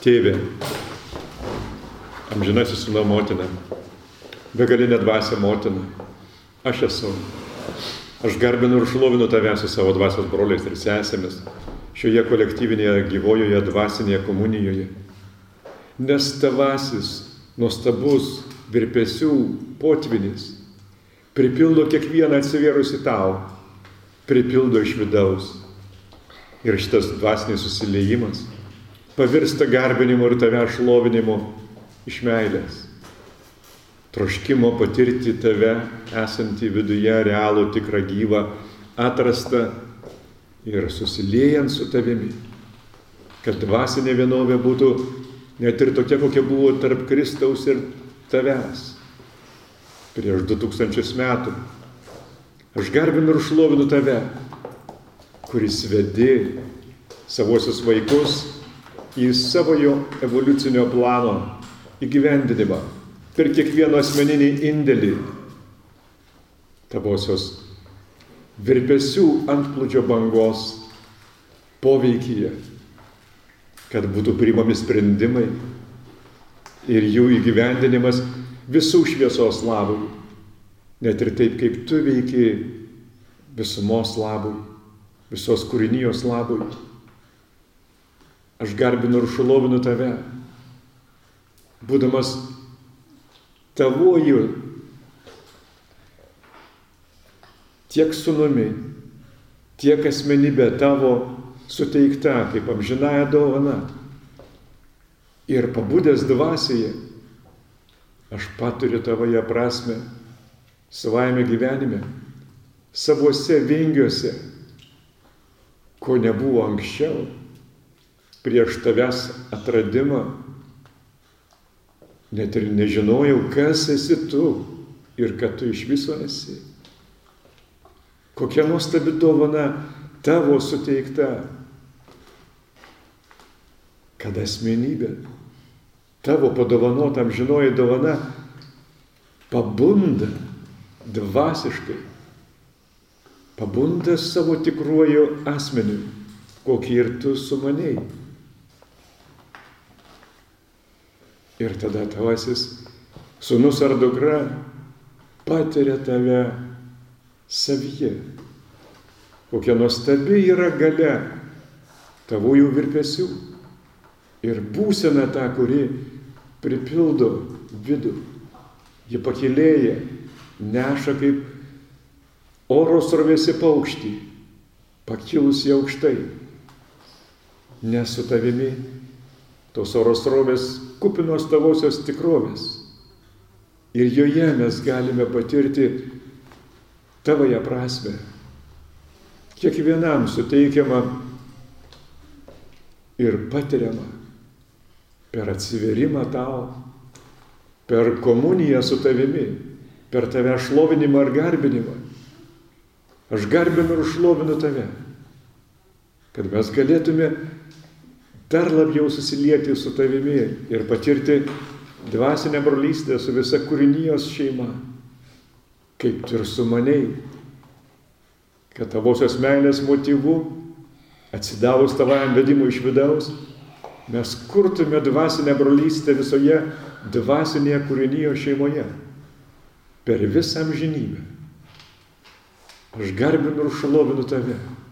Tėve, amžinasis Sūnau motina, begalinė dvasia motina, aš esu. Aš garbinu ir šlovinu Tave su savo dvasios broliais ir sesėmis šioje kolektyvinėje gyvojoje dvasinėje komunijoje. Nes Tavasis, nuostabus virpesių potvinis pripildo kiekvieną atsivėrusi Tau, pripildo iš vidaus. Ir šitas dvasinis susiliejimas pavirsta garbinimu ir Tave šlovinimu iš meilės. Troškimo patirti Tave esantį viduje realų, tikrą, gyvą, atrastą ir susiliejant su Tavimi, kad dvasinė vienovė būtų net ir tokia, kokia buvo tarp Kristaus ir Tavęs prieš 2000 metų. Aš garbinu ir šlovinu Tave, kuris vedi savosius vaikus į savojo evoliucinio plano įgyvendinimą per kiekvieno asmeninį indėlį Tavosios virpesių antplūdžio bangos poveikyje, kad būtų priimami sprendimai ir jų įgyvendinimas visų šviesos labui, net ir taip, kaip Tu veiki visumos labui, visos kūrinijos labui. Aš garbinu ir šlovinu Tave, būdamas Tavuoju tiek sūnumi, tiek asmenybė Tavo suteikta kaip amžinąja dovana. Ir pabudęs dvasioje, aš patiriu Tavoje prasmę savajame gyvenime, savuose vingiuose, ko nebuvo anksčiau, prieš Tavęs atradimą. Net ir nežinojau, kas esi Tu ir kad Tu iš viso esi. Kokia nuostabi dovana Tavo suteikta, kad asmenybė, Tavo padovanota amžinoji dovana pabunda dvasiškai, pabunda savo tikruoju asmeniu, kokį ir Tu sumanei. Ir tada Tavasis sūnus ar dukra patiria Tave savyje. Kokia nuostabi yra galia Tavųjų virpesių ir būsena ta, kuri pripildo vidų. Ji pakilėja, neša kaip oro srovėsi paukštį, pakilusi aukštai. Nes su Tavimi tos oro srovės kupinos Tavosios tikrovės. Ir joje mes galime patirti Tavoje prasmę. Kiekvienam suteikiama ir patiriama per atsiverimą Tau, per komuniją su Tavimi, per Tave šlovinimą ir garbinimą. Aš garbinu ir šlovinu Tave, kad mes galėtume dar labiau susilieti su Tavimi ir patirti dvasinę brolystę su visa kūrinijos šeima, kaip Tu ir sumanei, kad Tavosios meilės motyvu, atsidavus Tavajam vedimui iš vidaus, mes kurtume dvasinę brolystę visoje dvasinėje kūrinijos šeimoje per visą amžinybę. Aš garbinu ir šlovinu Tave,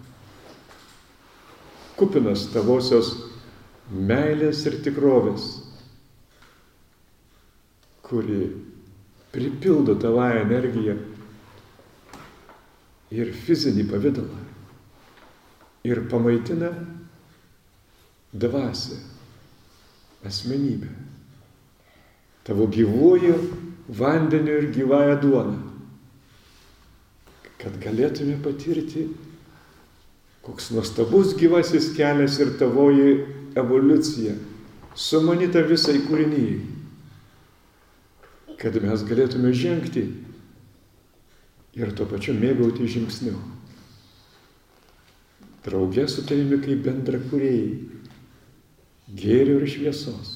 kupinas Tavosios meilės ir tikrovės, kuri pripildo Tavąją energiją ir fizinį pavidalą ir pamaitina dvasią, asmenybę, Tavo gyvuoju vandeniu ir gyvąją duoną, kad galėtume patirti, koks nuostabus gyvasis kelias ir Tavoji evoliucija, sumanyta visai kūrinijai, kad mes galėtume žengti ir tuo pačiu mėgauti žingsniu. Drauge su Tavimi kaip bendrakūrėjai, gėrio ir šviesos.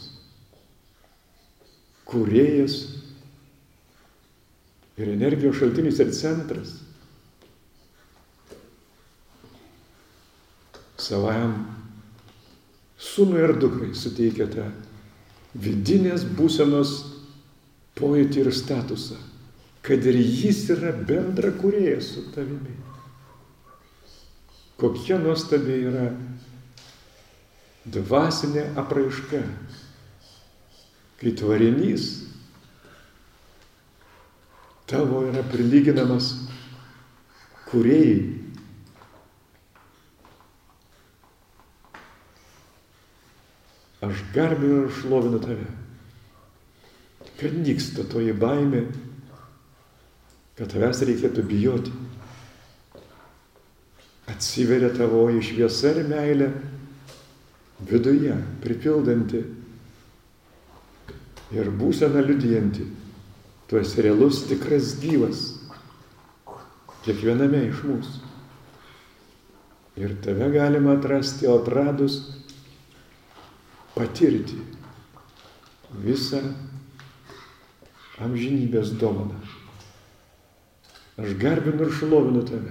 Kūrėjas ir energijos šaltinis ir centras. Savajam sūnui ar dukrai suteikia tą vidinės būsenos pojūtį ir statusą, kad ir jis yra bendra kūrėjas su tavimi. Kokia nuostabi yra dvasinė apraiška, kai tvarinys tavo yra prilyginamas kūrėjai. Aš garbinu ir šlovinu tave, kad nyksta toji baimė, kad tavęs reikėtų bijoti. Atsiveria tavoji šviesa ir meilė viduje, pripildanti ir būseną liudijanti. Tu esi realus, tikras, gyvas, kiekviename iš mūsų. Ir tave galima atrasti, o atradus patirti visą amžinybės dovaną. Aš garbinu ir šlovinu tave.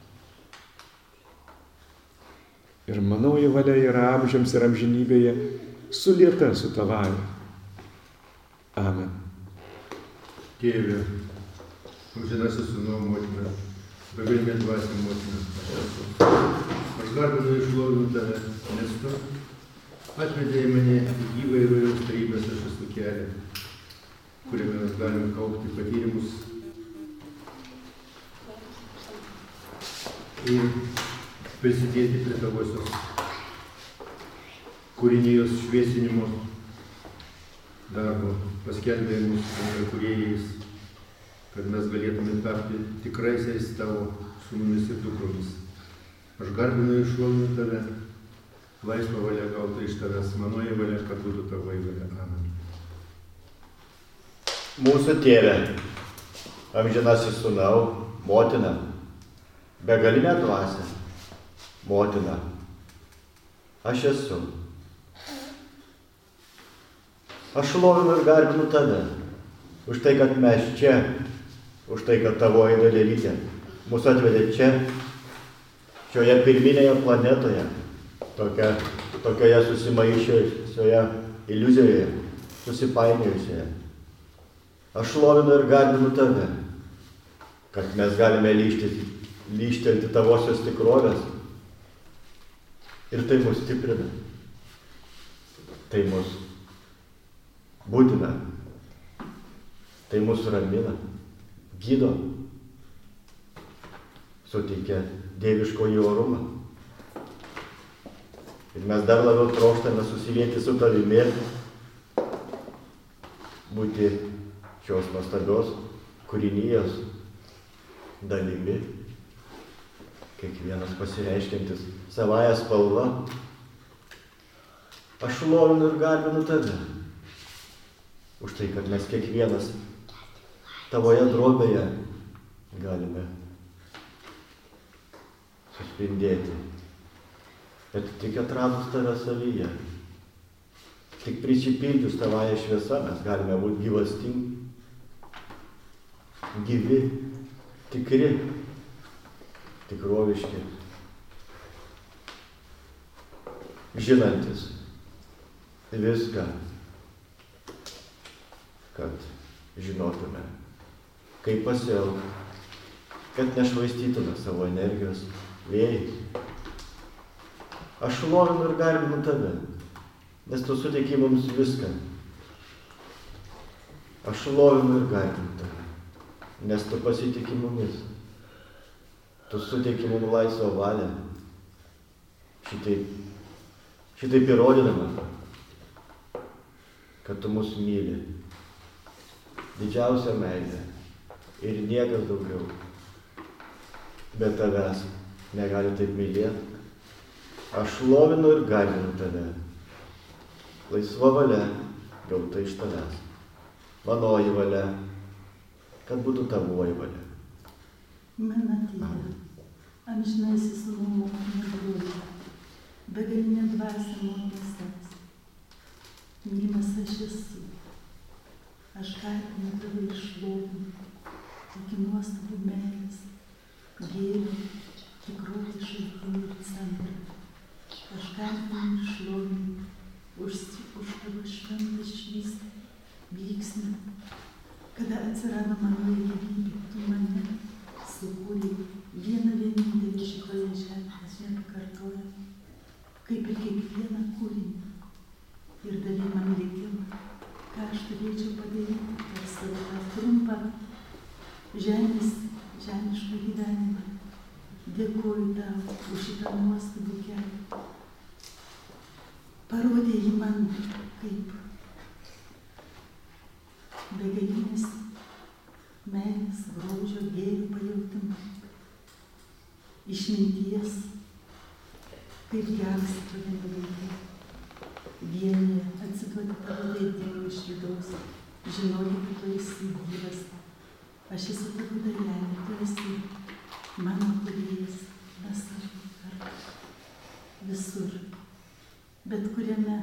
Ir manoji valia yra amžiams ir amžinybėje sulieta su tavąja. Amen. Tėve, amžinasis Sūnau motina, begalinė dvasia motina, aš garbinu ir šlovinu tave, nes tu atvedei mane į gyvą ir įvairios tarybės, aš esu kelią, kuriame mes galime kaupti patyrimus ir prisidėti prie tavosios kūrinijos šviesinimo darbo, paskelbė mus kūrėjais, kad mes galėtume tapti tikraisiais tavo sūnumis ir dukromis. Aš garbinu ir šlovinu tave, laisvą valią gautą iš tavęs, manoji valia, kad būtų tavoji valia. Amen. Mūsų tėve, amžinasis Sūnau, motina, begalinė dvasia, motina, aš esu. Aš šlovinu ir garbinu tave už tai, kad mes čia, už tai, kad tavoji dalelytė mūsų atvedė čia, šioje pirminėje planetoje, tokioje susimaišioje iliuzijoje, susipainiojusioje. Aš šlovinu ir garbinu tave, kad mes galime lyštelti tavosios tikrovės. Ir tai mus stiprina, tai mus būdina, tai mus ramina, gydo, suteikia dieviškojį orumą. Ir mes dar labiau trokštame susilieti su tavimi, būti šios nuostabios kūrinijos dalimi, kiekvienas pasireiškiantis savąją spalvą. Aš šlovinu ir garbinu tave už tai, kad mes kiekvienas tavoje drobėje galime suspindėti. Bet tik atradus tave savyje, tik prisipildžius tavąją šviesą, mes galime būti gyvastingi, gyvi, tikri, tikroviški, žinantis viską, kad žinotume, kaip pasielgti, kad nešvaistytume savo energijos vėjais. Aš šlovinu ir garbinu tave, nes tu suteiki mums viską. Aš šlovinu ir garbinu tave, nes tu pasitiki mumis. Tu suteiki mums laisvą valią, šitaip įrodydama, kad tu mus myli. Didžiausia meilė ir niekas daugiau. Bet tavęs negali taip mylėti. Aš šlovinu ir garbinu tave. Laisva valia gauta iš tavęs. Manoji valia, kad būtų tavoji valia. Mano tėve, amžinasis Sūnau motina broliai, begalinė dvasia motinos tavęs. Mylimas aš esu. Aš garbinu tave ir šlovinu, tokį nuostabų meilės, gėrio, tikrovės šaltinį ir centrą. Aš garbinu ir šlovinu už tavo šventą šviesą vyksmą, kada atsirado mano gyvybė, tu mane sukūrei vieną vienintelį šitoje žemėje kartoja, kaip ir kiekvieną kūrinį. Ir davė man likimą, ką aš turėčiau padaryti per savo tą trumpą žemišką gyvenimą. Dėkuoju tau už šitą nuostabų kelią. Parodė jį man kaip begalinis meilės, grožio, gėrių pajautimo, išminties, kaip geras atrodė vaikai. Vienyje atsiduoti tavo leidimui iš vidaus, žinoti, kad tu esi gyvas. Aš esu tavo dalelė, tu esi mano kūrėjas, mes kartu, visur, bet kuriame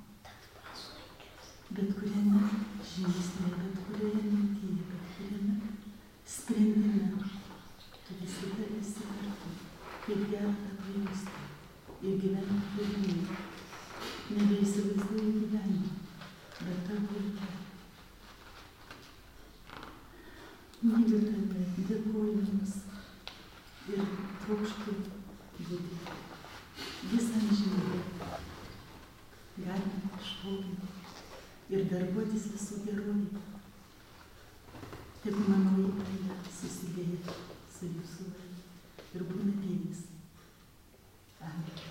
žingsnėje, bet kurioje mintyje, bet kuriame sprendime, tu visada esi kartu, kaip gera tavo jausti ir gyventi kūrinį. Nebeįsivaizduoju gyvenimą, bet tavo reikia. Myliu tave, dėkuoju jums ir trokštu būti visą amžinybę. Galime šlovinti ir darbuotis visų gerovė. Tegu mano įpraida susidėja su jūsų vardu ir būna vienis. Amen.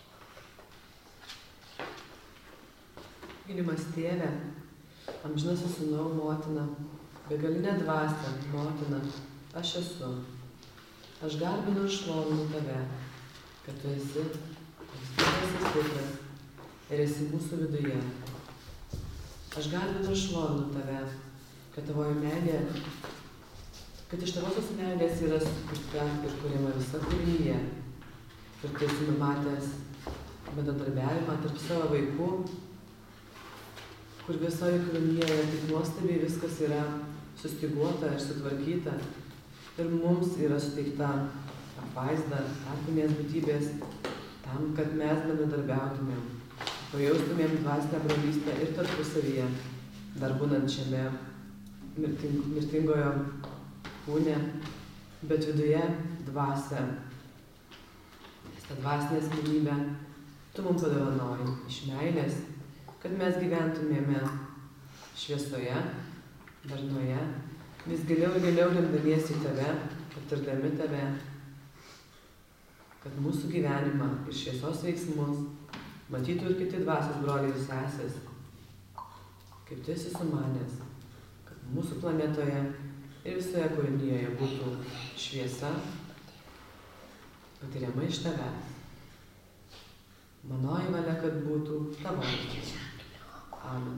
Mylimas tėve, amžinasis sūnau motina, begalinė dvasia, motina, aš esu. Aš garbinu ir šlovinu tave, kad tu esi stipras ir esi mūsų viduje. Aš garbinu ir šlovinu tave, kad tavoji meilė, kad iš tavosios meilės yra sukurta ir kuriama visa kūrinyje. Ir tu esi numatęs bendradarbiavimą tarp savo vaikų, kur visoje kūrinyje taip nuostabiai viskas yra sustyguota ir sutvarkyta. Ir mums yra suteikta apvaizda, tarpinės būtybės, tam, kad mes bendradarbiautumėm, pajaustumėm dvasinę brolystę ir tarpusavyje, dar būnant šiame mirtingojo kūne, bet viduje dvasia. Ta dvasinė asmenybė, tu mums padovanoji iš meilės, kad mes gyventumėme šviesoje, darnoje, vis giliau ir giliau rimdamiesi į tave, patirdami tave, kad mūsų gyvenimą ir šviesos veiksmus matytų ir kiti dvasios broliai ir sesės, kaip tu esi sumanęs, kad mūsų planetoje ir visoje kūrinyje būtų šviesa, patiriama iš tavęs. Manoji valia, kad būtų tavo valia. Amen.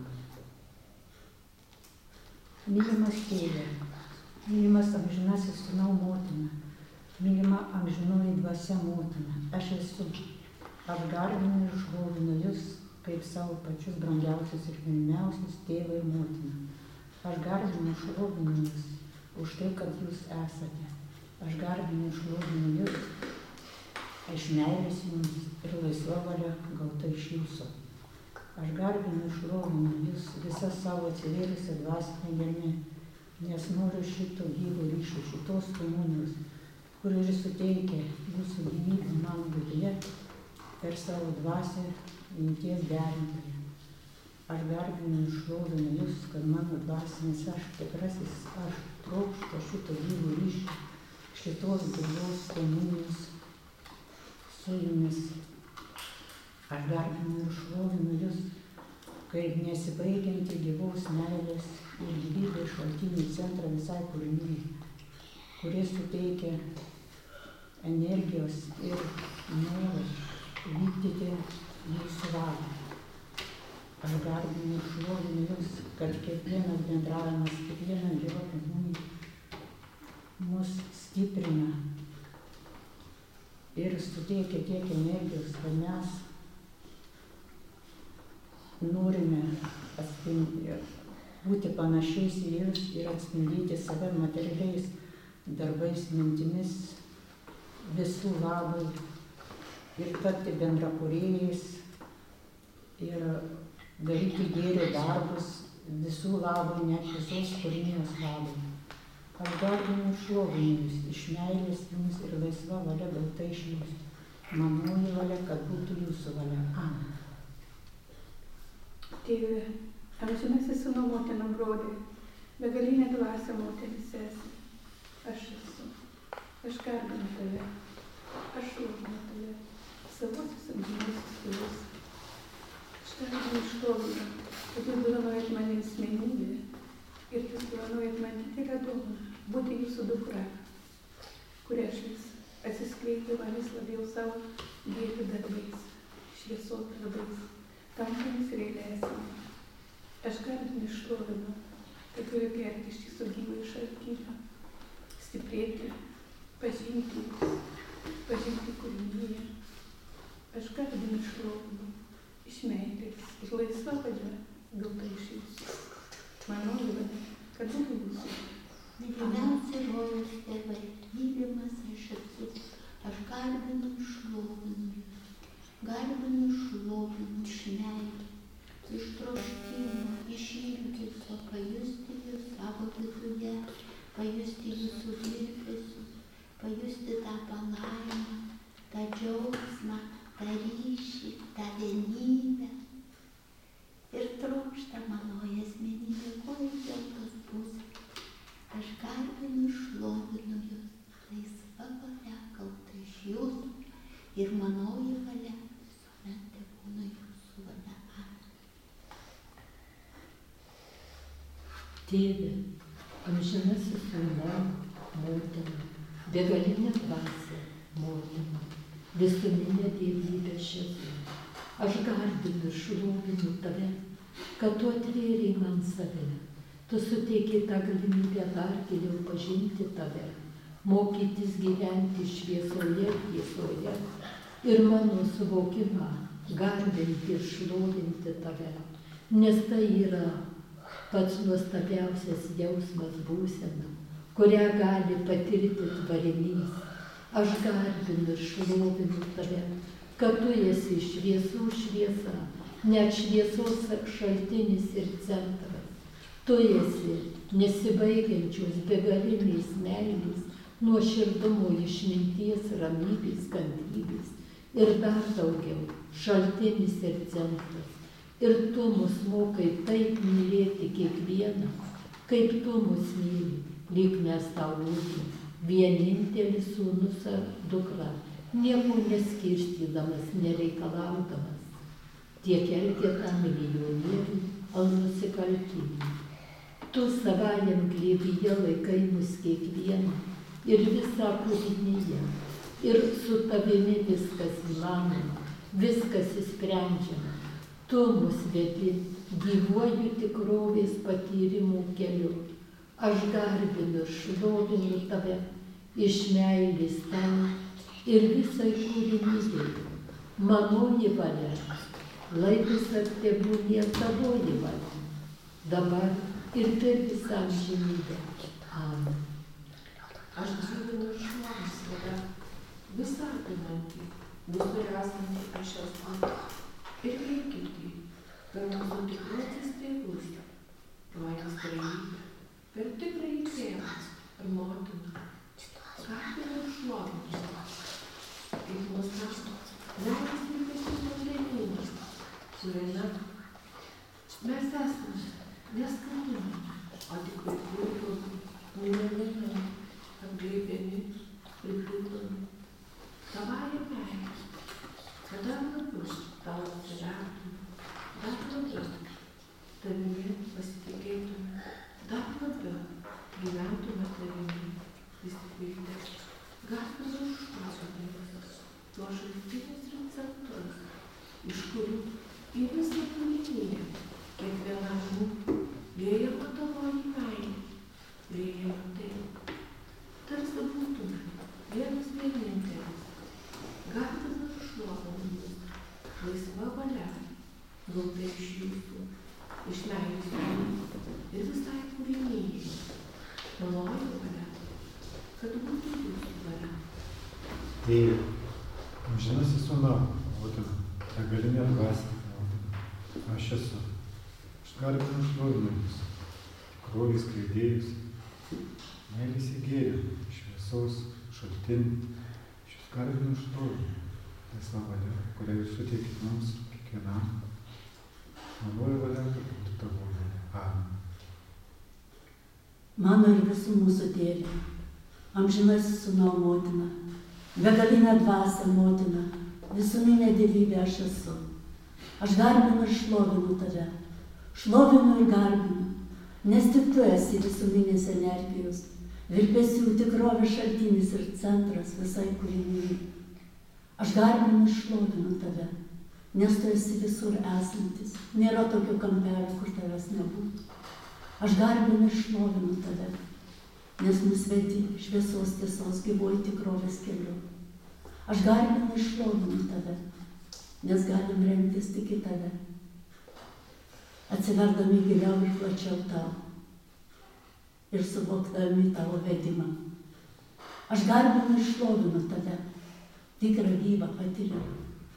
Mylimas tėve, mylimas amžinasis sūnau motina, mylima amžinoji dvasia motina, aš esu. Aš garbinu ir šlovinu jūs, kaip savo pačius brangiausius ir mylimiausius tėvą ir motiną. Aš garbinu ir šlovinu jūs už tai, kad jūs esate. Aš garbinu ir šlovinu jūs iš meilės jums ir laisva valia gauta iš jūsų. Aš garbinu ir šlovinu jūs visą savo atsivėrusią dvasinę gelmę, nes noriu šito gyvo ryšio, šitos komunijos, kuri ir suteikia jūsų gyvybę mano viduje per savo dvasią minties derintoje. Aš garbinu ir šlovinu jūs, kad mano dvasinis aš, tikrasis aš, trokšta šito gyvo ryšio, šitos gyvos komunijos su jumis. Aš garbinu ir šlovinu jūs, kaip nesibaigianti gyvos meilės ir gyvybės šaltinį centrą visai kūrinijai, kuris suteikia energijos ir norą vykdyti jūsų valią. Aš garbinu ir šlovinu jūs, kad kiekvienas bendravimas, kiekviena gyva komunija mus stiprina ir suteikia tiek energijos, kad mes norime būti panašiais į jūs ir atspindyti save materialiais darbais, mintimis, visų labui ir tapti bendrakūrėjais ir daryti gėrio darbus visų labui, net visos kūrinijos labui. Aš garbinu ir šlovinu jūs iš meilės jums ir laisva valia gauta iš jūsų. Manoji valia, kad būtų jūsų valia. Amen. Tėve, amžinasis sūnau motina brolį, begalinė dvasia moteris esi. Aš esu. Aš garbinu tave. Aš šlovinu tave. Savosius amžinasis tėvus. Aš garbinu ir šlovinu, kad jūs dovanojat man asmenybę ir jūs dovanojat man didelę dovaną būti jūsų dukra, kurią aš vis atsiskleidžiu man vis labiau savo gėrių darbais, šviesos darbais, tamsomis ir eilesime. Aš garbinu ir šlovinu, kad turiu gerti iš jūsų gyvąjį šaltinį, stiprėti, pažinti kūrinyje. Aš garbinu ir šlovinu iš meilės ir laisva valia gauta iš jūsų. Manoji valia, kad būtų jūsų. Mylimiausi rojaus tėvai, mylimas aš esu, aš garbinu ir šlovinu jūs. Garbinu ir šlovinu iš meilės, iš troškimo, iš ilgesio, pajusti jūs savo viduje, pajusti jūsų virpesius, pajusti tą palaimą, tą džiaugsmą, tą ryšį, tą vienybę. Ir trokšta manoji asmenybė, kuo ilgiau tos pusės. Aš garbinu ir šlovinu jūs, laisva valia gauta iš jūsų ir manoji valia visuomet tebūna jūsų valia. Tėve, amžinasis sūnau, motina, begalinė dvasia, motina, visuminė dievybė šesu. Aš garbinu ir šlovinu tave, kad tu atvėrei man save. Tu suteiki tą galimybę dar giliau pažinti tave, mokytis gyventi šviesoje, tiesoje ir mano suvokimą garbinti ir šlovinti tave, nes tai yra pats nuostabiausias jausmas būsena, kurią gali patirti tvarinys. Aš garbinu ir šlovinu tave, kad tu esi šviesų šviesa, net šviesos šaltinis ir centras. Tu esi nesibaigiančios begalinės meilės, nuoširdumo, išminties, ramybės, kantrybės ir dar daugiau šaltinis ir centras. Ir tu mus mokai taip mylėti kiekvieną, kaip tu mus myli, lyg mes tau būtum vienintelis sūnus ar dukra, nieko neskirstydamas, nereikalaudamas. Tiek elgeta milijonierių ar nusikaltimų. Tu savajam glėbyje laikai mus kiekvieną ir visą kūrinyje. Ir su tavimi viskas įmanoma, viskas įsprendžiama. Tu mus vedi gyvuoju tikrovės patyrimų keliu. Aš garbinu ir šlovinu tave iš meilės tau ir visai kūrinijai. Manoji valia, lai visad tebūnie tavoji valia. Dabar ir per visą amžinybę. Amen. Aš garbinu ir šlovinu save, visą apimantį, visur esantį aš esu. Ir veikitį per mūsų tikruosius tėvus, duotis trejybę, per tikrąjį tėvą ir motiną. Garbinu ir šlovinu. Kaip mus mato, meilės virpesių vandenynas, kuriame mes esame neskanumi, o tik vaikų nulemėme, apglėbiami, pripildomi. Tavąją meilę, kad dar labiau tau atsivertume, dar labiau tavimi pasitikėtume, dar labiau gyventume tavimi įsitvirtinę. Garbinu ir šlovinu tuos šaltinius ir centrus, iš kurių į visą kūriniją kiekvienam mūsų liejama tavoji meilė, liejama taip, tarsi būtume vienas vienintelis. Garbinu ir šlovinu jūs, laisva valia gauta iš jūsų, iš meilės jums ir visai kūrinijai. Manoji valia, kad būtų jūsų valia. Tėve, amžinasis sūnau, motina, begalinė dvasia, motina, aš esu. Aš garbinu šlovinu Jūs, tikrovės skleidėjus, meilės įgėrių, šviesos šaltinį. Aš Jūs garbinu šlovinu, laisva valia, kurią Jūs suteikit mums kiekvienam. Manoji valia, kad būtų Tavo valia. Amen. Mano ir visų mūsų tėvė, amžinasis Sūnau motina, begalinė dvasia motina, visuminė dievybė aš esu. Aš garbinu ir šlovinu Tave, šlovinu ir garbinu, nes tik Tu esi visuminės energijos, virpesių tikrovės šaltinis ir centras visai kūrinijai. Aš garbinu ir šlovinu Tave, nes Tu esi visur esantis, nėra tokio kampelio, kur Tavęs nebūtų. Aš garbinu ir šlovinu Tave, nes mus vedi šviesos tiesos gyvoji tikrovės keliu. Aš garbinu ir šlovinu Tave, nes galim remtis tik į Tave, atsiverdami giliau ir plačiau Tau ir suvokdami Tavo vedimą. Aš garbinu ir šlovinu Tave, tikrą gyvą patyrimą.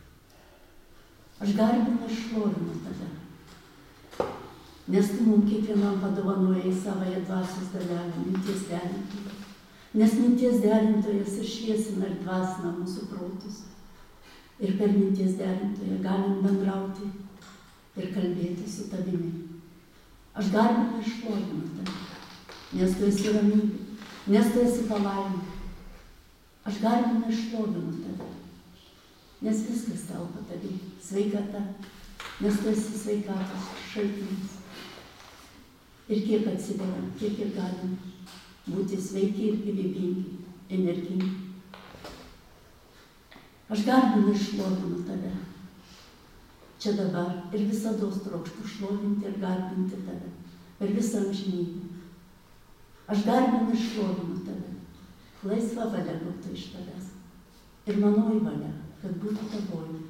Aš garbinu ir šlovinu Tave, nes Tu mums kiekvienam padovanojai savąją dvasios dalelę, minties derintoją. Nes minties derintojas ir šviesina ir dvasina mūsų protus. Ir per minties derintoją galim bendrauti ir kalbėti su Tavimi. Aš garbinu ir šlovinu Tave, nes Tu esi ramybė, nes Tu esi palaima. Aš garbinu ir šlovinu Tave, nes viskas telpa Tavimi. Sveikata, nes Tu esi sveikatos šaltinis. Ir kiek atsiveriam, kiek ir galim būti sveiki ir gyvybingi, energingi. Aš garbinu ir šlovinu Tave. Čia dabar ir visados trokštu šlovinti ir garbinti Tave per visą amžinybę. Aš garbinu ir šlovinu Tave. Laisva valia būtų iš Tavęs. Ir manoji valia, kad būtų Tavoji.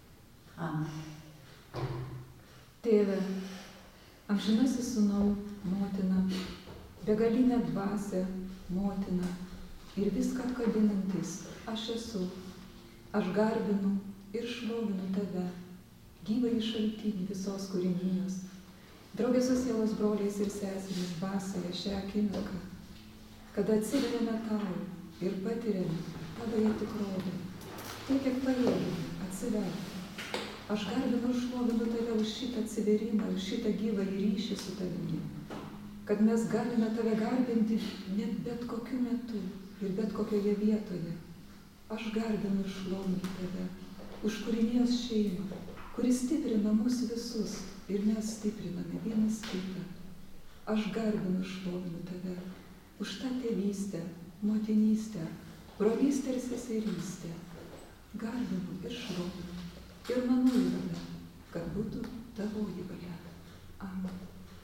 Amen. Tėve, amžinasis Sūnau, motina, begalinė dvasia, motina ir viską atkabinantis, aš esu. Aš garbinu ir šlovinu Tave, gyvąjį šaltinį visos kūrinijos. Draugė su sielos broliais ir sesėmis dvasioje šią akimirką, kada atsiveriame Tau ir patiriame Tavąją tikrovę, tiek kiek pajėgime atsiverti. Aš garbinu ir šlovinu Tave už šitą atsiverimą, už šitą gyvąjį ryšį su Tavimi, kad mes galime Tave garbinti net bet kokiu metu ir bet kokioje vietoje. Aš garbinu ir šlovinu Tave už kūrinijos šeimą, kuris stiprina mus visus ir mes stipriname vienas kitą. Aš garbinu ir šlovinu Tave už tą tėvystę, motinystę, brolystę ir seserystę. Garbinu ir šlovinu. Ir manoji valia, kad būtų Tavoji valia. Amen.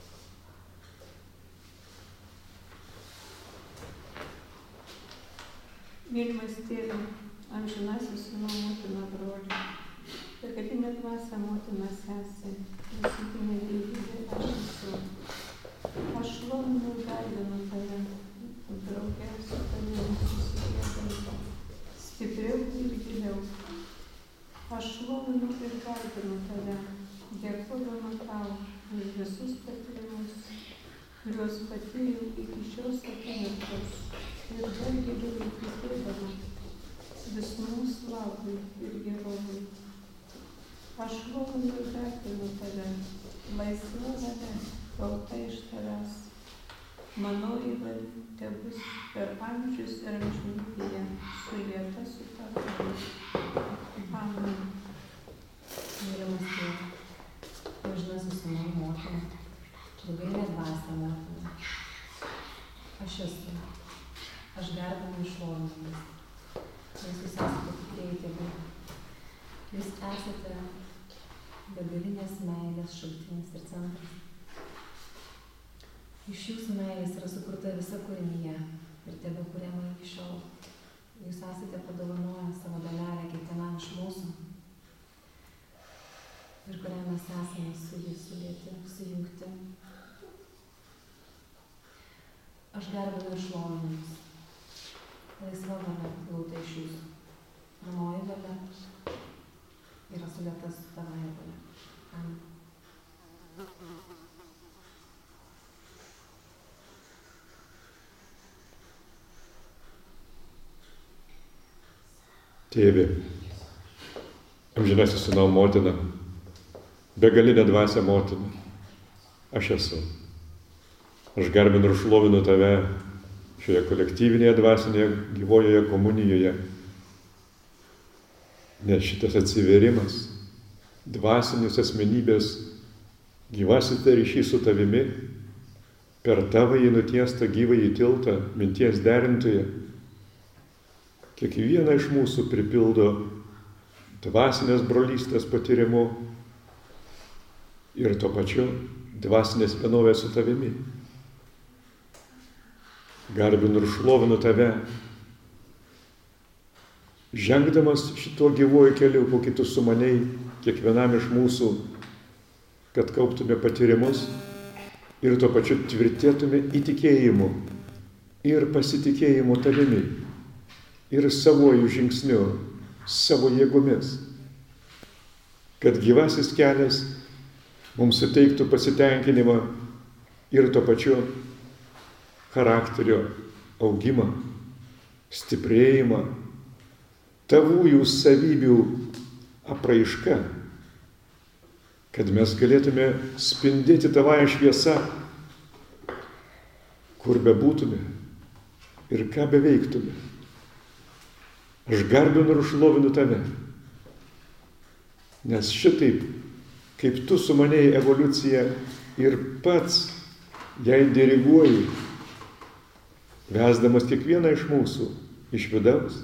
Mylimas Tėve, amžinasis Sūnau motina broli, begalinė dvasia motina sesė, visuminė dievybė aš esu. Aš šlovinu ir garbinu Tave, drauge su Tavimi susiekdama, stipriau ir giliau. Aš šlovinu ir garbinu Tave, dėkodama Tau už visus patyrimus, kuriuos patyriau iki šios akimirkos ir dar giliau įtikėdama visų mūsų labui ir gerovui. Aš šlovinu ir garbinu Tave, laisva valia, gauta iš Tavęs. Manoji valia tebus per amžius ir amžinybėje sulieta su Tavimi. Amen. Mylimas Tėve, amžinasis Sūnau motina, begalinė dvasia motina. Aš esu. Aš garbinu ir šlovinu Jūs. Jūs esate tikrieji tėvai. Jūs esate begalinės meilės šaltinis ir centras. Iš Jūsų meilės yra sukurta visa kūrinija ir tebekuriama iki šiol. Jūs esate padovanoję savo dalelę kiekvienam iš mūsų, ir kurią mes esame su Jais sulieti, sujungti. Aš garbinu ir šlovinu Jūs. Laisva valia gauta iš Jūsų. Manoji valia yra sulieta su Tavąja valia. Amen. Tėve, amžinasis Sūnau motina, begalinė dvasia motina, aš esu. Aš garbinu ir šlovinu tave šioje kolektyvinėje dvasinėje gyvojoje komunijoje. Nes šitas atsiverimas, dvasinis asmenybės, gyvasis ryšys su tavimi, per tavąjį nutiestą gyvąjį tiltą, minties derintoje, kiekvieną iš mūsų pripildo dvasinės brolystės patyrimu ir tuo pačiu dvasinės vienovės su tavimi. Garbinu ir šlovinu tave, žengdamas šituo gyvuoju keliu, kokį tu sumanei kiekvienam iš mūsų, kad kauptume patyrimus ir tuo pačiu tvirtėtume įtikėjimu ir pasitikėjimu tavimi ir savojų žingsniu, savo jėgomis, kad gyvasis kelias mums suteiktų pasitenkinimą ir tuo pačiu charakterio augimą, stiprėjimą, tavųjų savybių apraišką, kad mes galėtume spindėti tavąją šviesą, kur bebūtume ir ką beveiktume. Aš garbinu ir šlovinu tave, nes šitaip, kaip tu sumanėjai evoliuciją ir pats jai diriguoji, vesdamas kiekvieną iš mūsų iš vidaus.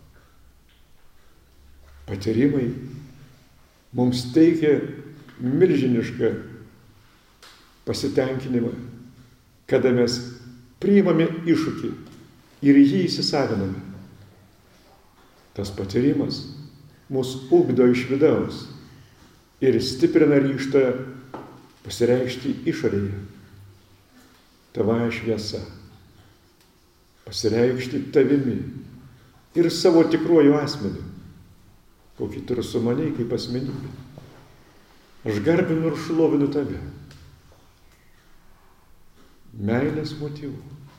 Patyrimai mums teikia milžinišką pasitenkinimą, kada mes priimame iššūkį ir jį įsisaviname. Tas patyrimas mus ugdo iš vidaus ir stiprina ryžtą pasireikšti išorėje. Tavąją šviesą. Pasireikšti tavimi ir savo tikruoju asmeniu, kokį tu ir sumanei kaip asmenybė. Aš garbinu ir šlovinu tave. Meilės motyvų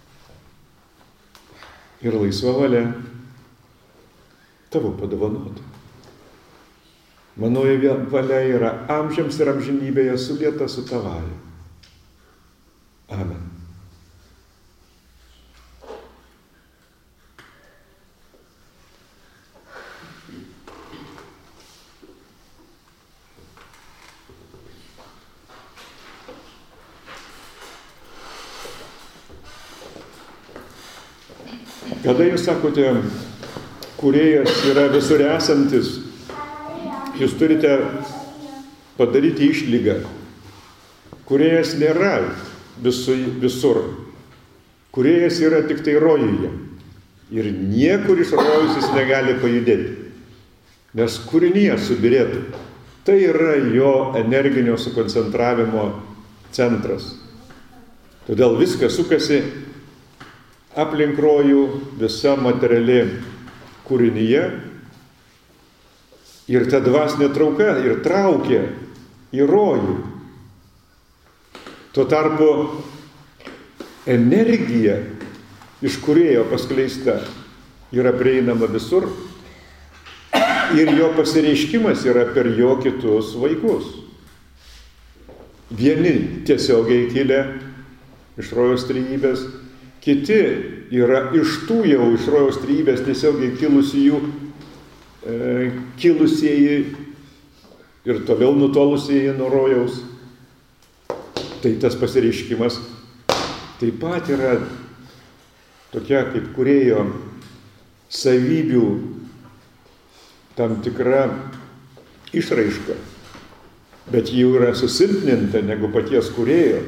ir laisva valia tavo padovanota. Manoji valia yra amžiams ir amžinybėje sulieta su tavąja. Amen. Kada jūs sakote, kūrėjas yra visur esantis, jūs turite padaryti išlygą. Kūrėjas nėra visur. Kūrėjas yra tik tai rojuje. Ir niekur iš rojus jis negali pajudėti. Nes kūrinija subirėtų. Tai yra jo energinio sukoncentravimo centras. Todėl viskas sukasi aplink rojų, visa materiali kūrinyje. Ir ta dvasinė trauka ir traukia į rojų. Tuo tarpu energija iš kūrėjo paskleista yra prieinama visur ir jo pasireiškimas yra per jo kitus vaikus. Vieni tiesiogiai kilę iš rojaus trejybės, kiti yra iš tų jau iš rojaus trejybės tiesiogiai kilusieji ir toliau nutolusieji nuo rojaus. Tai tas pasireiškimas taip pat yra tokia kaip kūrėjo savybių tam tikra išraiška, bet ji yra susilpninta negu paties kūrėjo.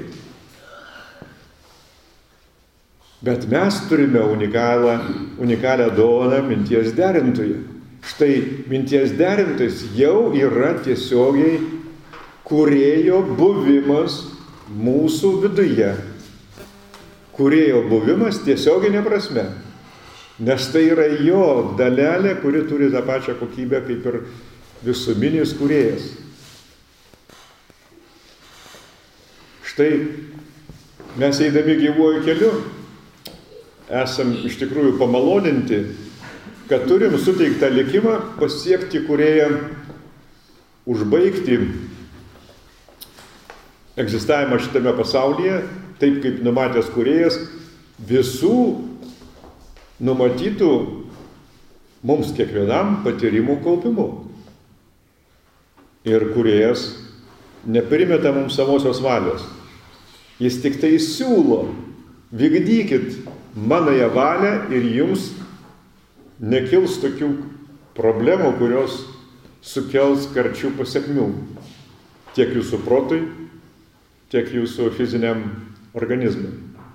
Bet mes turime unikalią dovaną minties derintoje. Štai minties derintas jau yra tiesiogiai kūrėjo buvimas mūsų viduje. Kūrėjo buvimas tiesioginė prasme. Nes tai yra jo dalelė, kuri turi tą pačią kokybę kaip ir visuminis kūrėjas. Štai mes eidami gyvuoju keliu esam iš tikrųjų pamaloninti, kad turim suteiktą likimą pasiekti kūrėją, užbaigti egzistavimą šitame pasaulyje, taip kaip numatęs kūrėjas, visų numatytų mums kiekvienam patyrimų kaupimu. Ir kūrėjas neprimeta mums savosios valios. Jis tik tai siūlo, vykdykit manąją valią ir jums nekils tokių problemų, kurios sukels karčių pasekmių tiek jūsų protui, tiek jūsų fiziniam organizmui.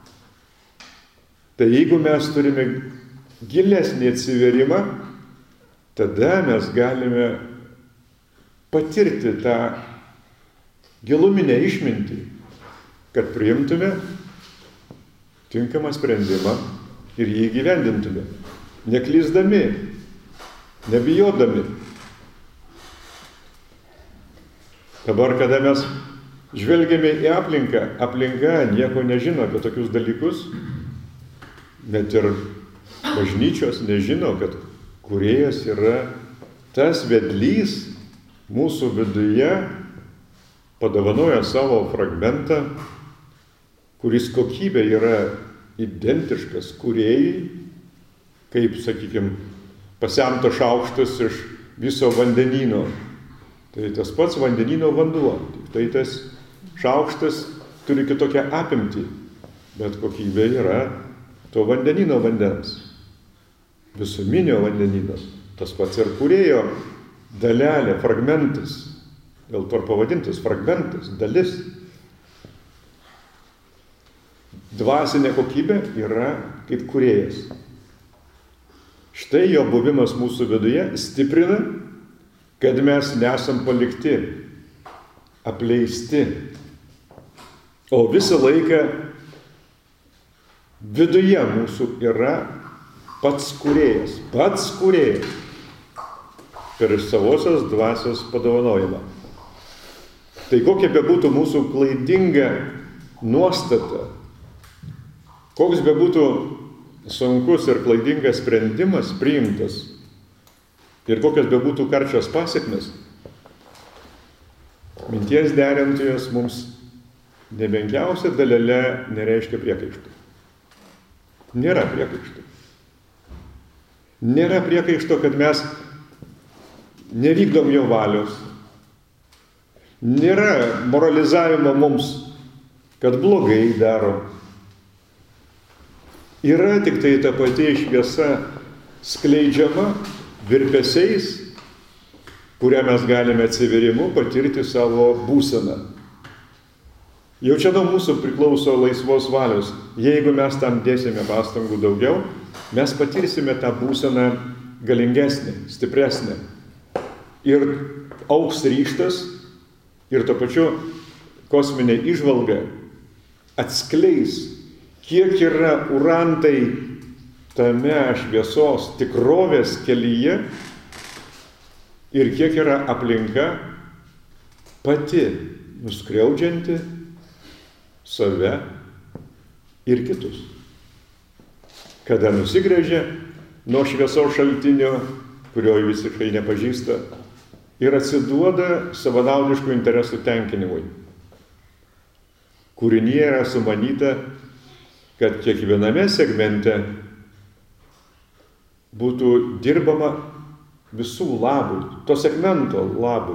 Tai jeigu mes turime gilesnį atsiverimą, tada mes galime patirti tą giluminę išmintį, kad priimtume tinkamą sprendimą ir jį įgyvendintume, neklysdami, nebijodami. Dabar, kada mes žvelgiame į aplinką, aplinka nieko nežino apie tokius dalykus, net ir bažnyčios nežino, kad kūrėjas yra tas vedlys mūsų viduje, padovanoja savo fragmentą, kuris kokybė yra identiškas kūrėjai, kaip, sakykime, pasemtas šaukštas iš viso vandenyno. Tai tas pats vandenyno vanduo, tik tai tas šaukštas turi kitokią apimtį, bet kokybė yra to vandenyno vandens, visuminio vandenyno. Tas pats ir kūrėjo dalelė, fragmentas, dėl to ir pavadintas fragmentas, dalis. Dvasinė kokybė yra kaip kūrėjas. Štai jo buvimas mūsų viduje stiprina, kad mes nesam palikti, apleisti, o visą laiką viduje mūsų yra pats kūrėjas per savosios dvasios padovanojimą. Tai kokia bebūtų mūsų klaidinga nuostata, koks bebūtų sunkus ir klaidingas sprendimas priimtas ir kokios bebūtų karčios pasiekmes, minties derintojas mums nemenkiausia dalelė nereiškia priekaištų. Nėra priekaištų. Nėra priekaišto, kad mes nevykdom jo valios. Nėra moralizavimo mums, kad blogai darom. Yra tik tai ta pati šviesa skleidžiama virpesiais, kurią mes galime atsiverimu patirti savo būseną. Jau čia nuo mūsų priklauso laisvos valios. Jeigu mes tam dėsime pastangų daugiau, mes patirsime tą būseną galingesnę, stipresnę. Ir augs ryžtas, ir to pačiu kosminė įžvalga atskleis, kiek yra urantai tame šviesos tikrovės kelyje ir kiek yra aplinka pati nuskriaudžianti save ir kitus. Kada nusigręžia nuo šviesos šaltinio, kurio visiškai nepažįsta, ir atsiduoda savanaudiškų interesų tenkinimui. Kūrinyje yra sumanyta, kad kiekviename segmente būtų dirbama visų labui, to segmento labui.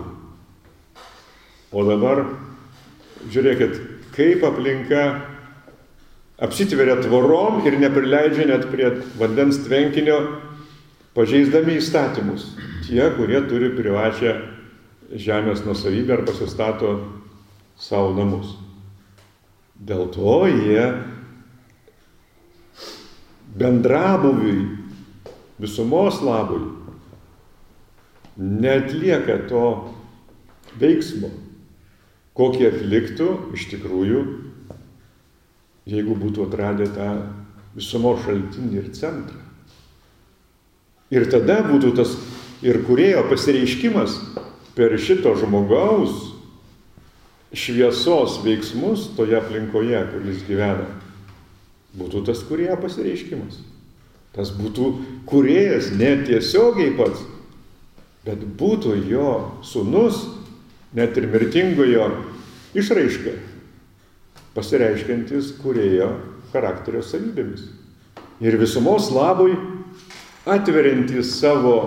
O dabar, žiūrėkit, kaip aplinka apsitveria tvorom ir neprileidžia net prie vandens tvenkinio, pažeisdami įstatymus. Tie, kurie turi privačią žemės nuosavybę ar pasistato savo namus. Dėl to jie bendrabuviui, visumos labui neatlieka to veiksmo, kokį atliktų iš tikrųjų, jeigu būtų atradę tą visumos šaltinį ir centrą. Ir tada būtų tas ir kūrėjo pasireiškimas per šito žmogaus šviesos veiksmus toje aplinkoje, kur jis gyvena, būtų tas kūrėjo pasireiškimas. Tas būtų kūrėjas netiesiogiai pats, bet būtų jo sūnus, net ir mirtingojo išraiška, pasireiškiantis kūrėjo charakterio savybėmis. Ir visumos labui atveriantis savo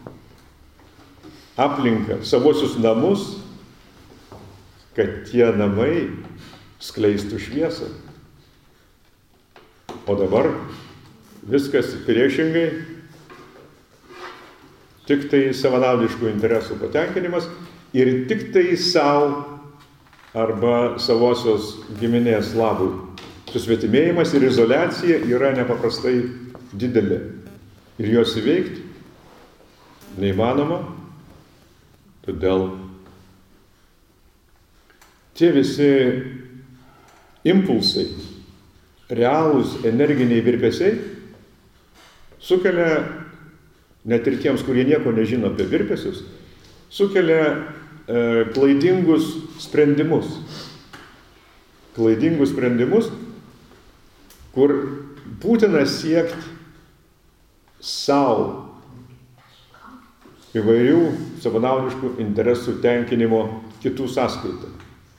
aplinką, savosius namus, kad tie namai skleistų šviesą. O dabar viskas priešingai, tik tai savanaudiškų interesų patenkinimas ir tik tai savo arba savosios giminės labui. Susvetimėjimas ir izoliacija yra nepaprastai didelė. Ir jos įveikti neįmanoma, todėl tie visi impulsai, realūs energiniai virpesiai sukelia, net ir tiems, kurie nieko nežino apie virpesius, sukelia klaidingus sprendimus. Klaidingus sprendimus, kur būtina siekti savo įvairių savanaudiškų interesų tenkinimo kitų sąskaitą.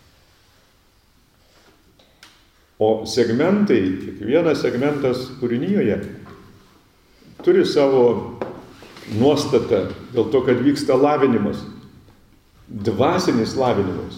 O segmentai, kiekvienas segmentas kūrinijoje turi savo nuostatą dėl to, kad vyksta lavinimas, dvasinis lavinimas.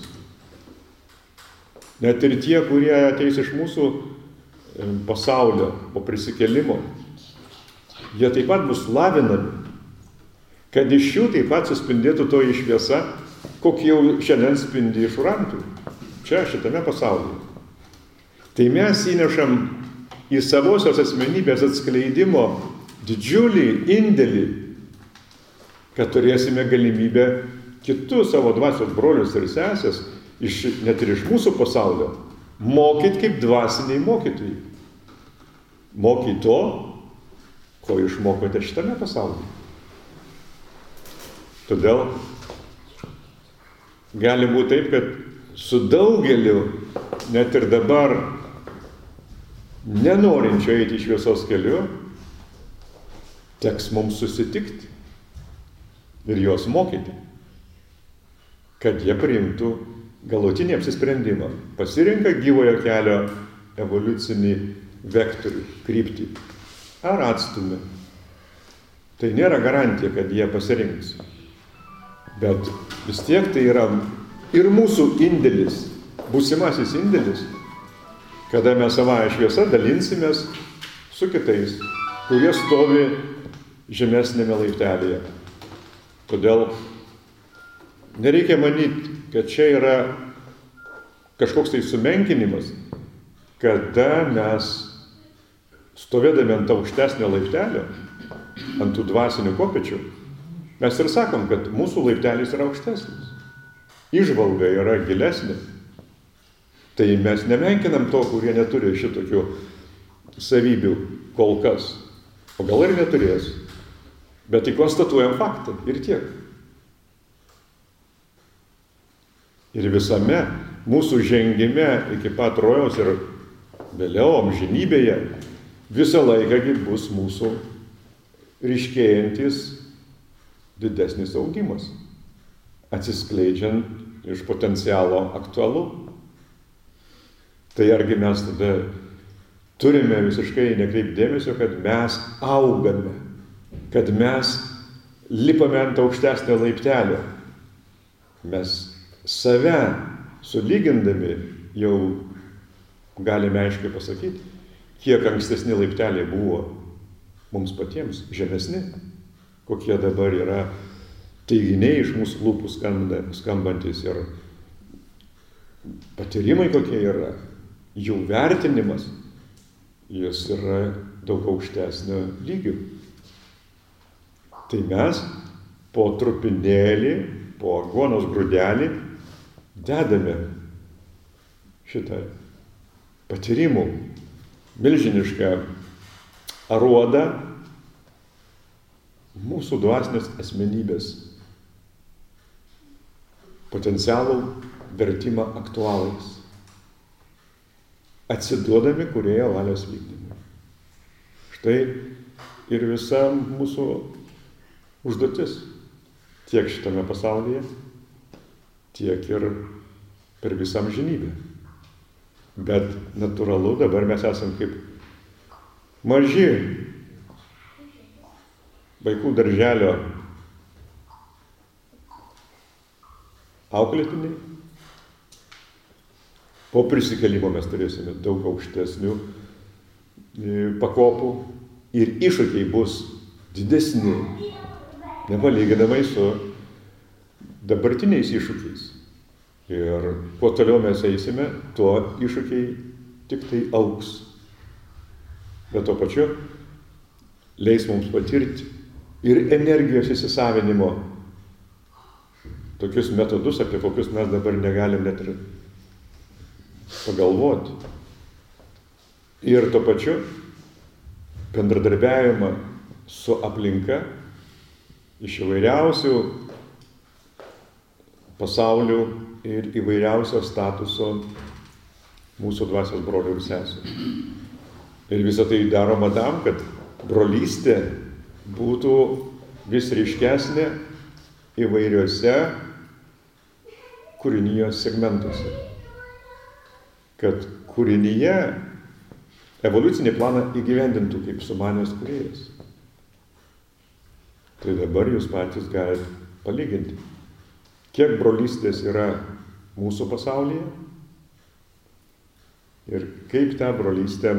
Net ir tie, kurie ateis iš mūsų pasaulio po prisikėlimo, jie taip pat bus lavinami, kad iš jų taip pat suspindėtų toji šviesa, kokie jau šiandien spindi iš urantų, čia šitame pasaulyje. Tai mes įnešam į savosios asmenybės atskleidimo didžiulį indėlį, kad turėsime galimybę kitus savo dvasios brolius ir sesės, net ir iš mūsų pasaulio, mokyti kaip dvasiniai mokytojai. Mokyti to, ko išmokote šitame pasaulyje. Todėl gali būti taip, kad su daugeliu, net ir dabar nenorinčio eiti šviesos keliu, teks mums susitikti ir juos mokyti, kad jie priimtų galutinį apsisprendimą, pasirinka gyvojo kelio evoliucinį vektorių, kryptį, ar atstumia. Tai nėra garantija, kad jie pasirinks. Bet vis tiek tai yra ir mūsų indėlis, būsimasis indėlis, kada mes savąją šviesą dalinsimės su kitais, kurie stovi žemesnėme laiptelėje. Todėl nereikia manyti, kad čia yra kažkoks tai sumenkinimas, kada mes stovėdami ant aukštesnio laiptelio, ant tų dvasinių kopečių, mes ir sakom, kad mūsų laiptelis yra aukštesnis. Įžvalga yra gilesnė. Tai mes nemenkinam to, kurie neturi šitokių savybių kol kas. O gal ir neturės. Bet tik konstatuojam faktą ir tiek. Ir visame mūsų žengime iki pat rojaus ir vėliau amžinybėje visą laiką bus mūsų ryškėjantis didesnis augimas, atsiskleidžiant iš potencialo aktualu. Tai argi mes tada turime visiškai nekreipti dėmesio, kad mes augame, kad mes lipame ant aukštesnio laiptelio. Mes save sulygindami jau galime aiškiai pasakyti, kiek ankstesni laipteliai buvo mums patiems žemesni, kokie dabar yra teiginiai iš mūsų lūpų skambantis ir patyrimai kokie yra, jų vertinimas, jis yra daug aukštesnio lygio. Tai mes po trupinėlį, po aguonos grūdelį dedame šitą patyrimų milžinišką aruodą mūsų dvasinės asmenybės potencialų vertimą aktualais, atsiduodami kūrėjo valios vykdymui. Štai ir visa mūsų užduotis tiek šitame pasaulyje, tiek ir per visą amžinybę. Bet natūralu, dabar mes esam kaip maži vaikų darželio auklėtiniai. Po prisikėlimo mes turėsime daug aukštesnių pakopų ir iššūkiai bus didesni, nepalyginamai su dabartiniais iššūkiais. Ir kuo toliau mes eisime, tuo iššūkiai tik tai augs. Bet tuo pačiu leis mums patirti ir energijos įsisavinimo tokius metodus, apie kokius mes dabar negalim net ir pagalvoti. Ir tuo pačiu bendradarbiavimą su aplinka iš įvairiausių pasaulių ir įvairiausio statuso mūsų dvasios brolių ir seserų. Ir visą tai daroma tam, kad brolystė būtų vis ryškesnė įvairiuose kūrinijos segmentuose. Kad kūrinyje evoliucinį planą įgyvendintų kaip sumanęs kūrėjas. Tai dabar jūs patys galite palyginti, kiek brolystės yra mūsų pasaulyje ir kaip tą brolystę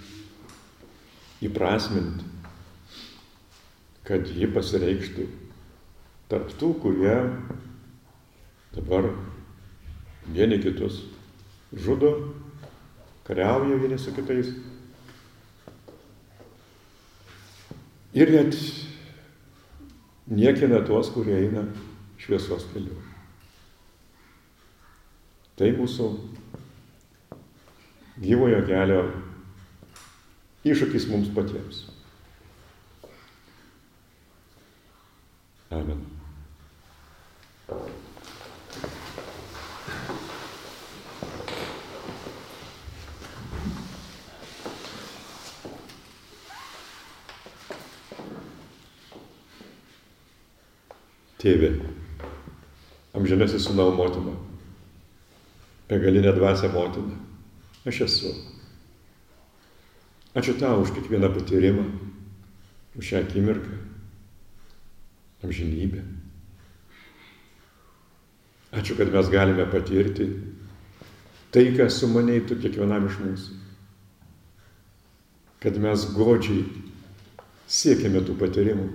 įprasminti, kad ji pasireikštų tarp tų, kurie dabar vieni kitus žudo, kariauja vieni su kitais. Ir net niekina tuos, kurie eina šviesos keliu. Tai mūsų gyvojo kelio iššūkis mums patiems. Amen. Tėve, amžinasis sūnau motina, begalinė dvasia motina, aš esu. Ačiū tau už kiekvieną patyrimą, už šią akimirką, amžinybę. Ačiū, kad mes galime patirti tai, ką sumanei tu kiekvienam iš mūsų. Kad mes godžiai siekiame tų patyrimų.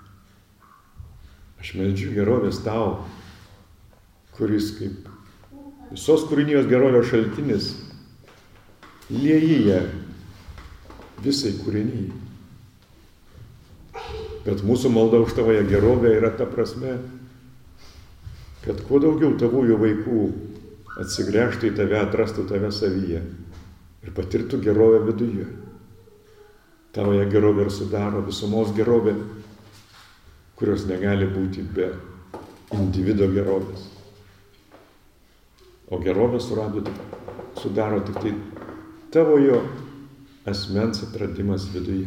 Aš meldžiu gerovės tau, kuris kaip visos kūrinijos gerovės šaltinis lieji ją visai kūrinyjai. Bet mūsų malda už tavoje gerovę yra ta prasme, kad kuo daugiau tavųjų vaikų atsigręžtų į tave, atrastų tave savyje ir patirtų gerovę viduje. Tavoje gerovė ir sudaro visumos gerovė, kurios negali būti be individo gerovės. O gerovę sudaro tik tai tavojo asmens atradimas viduje.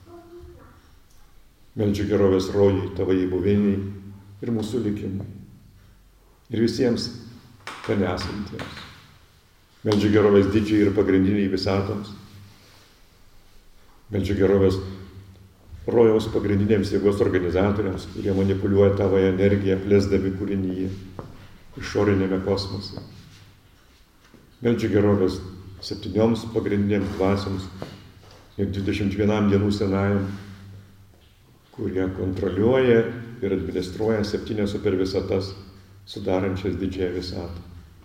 Meldžiu gerovės rojai, tavai buviniai ir mūsų likimui. Ir visiems ten esantiems. Meldžiu gerovės didžiai ir pagrindiniai visatoms. Meldžiu gerovės rojaus pagrindinėms jėgos organizatoriams, kurie manipuliuoja tavo energiją, plėsdami kūrinyje, išorinėme kosmose. Meldžiu gerovės 7 pagrindinėms dvasioms ir 21 dienų senajam, kurie kontroliuoja ir administruoja 7 supervisatas, sudarančias didžiąją visatą.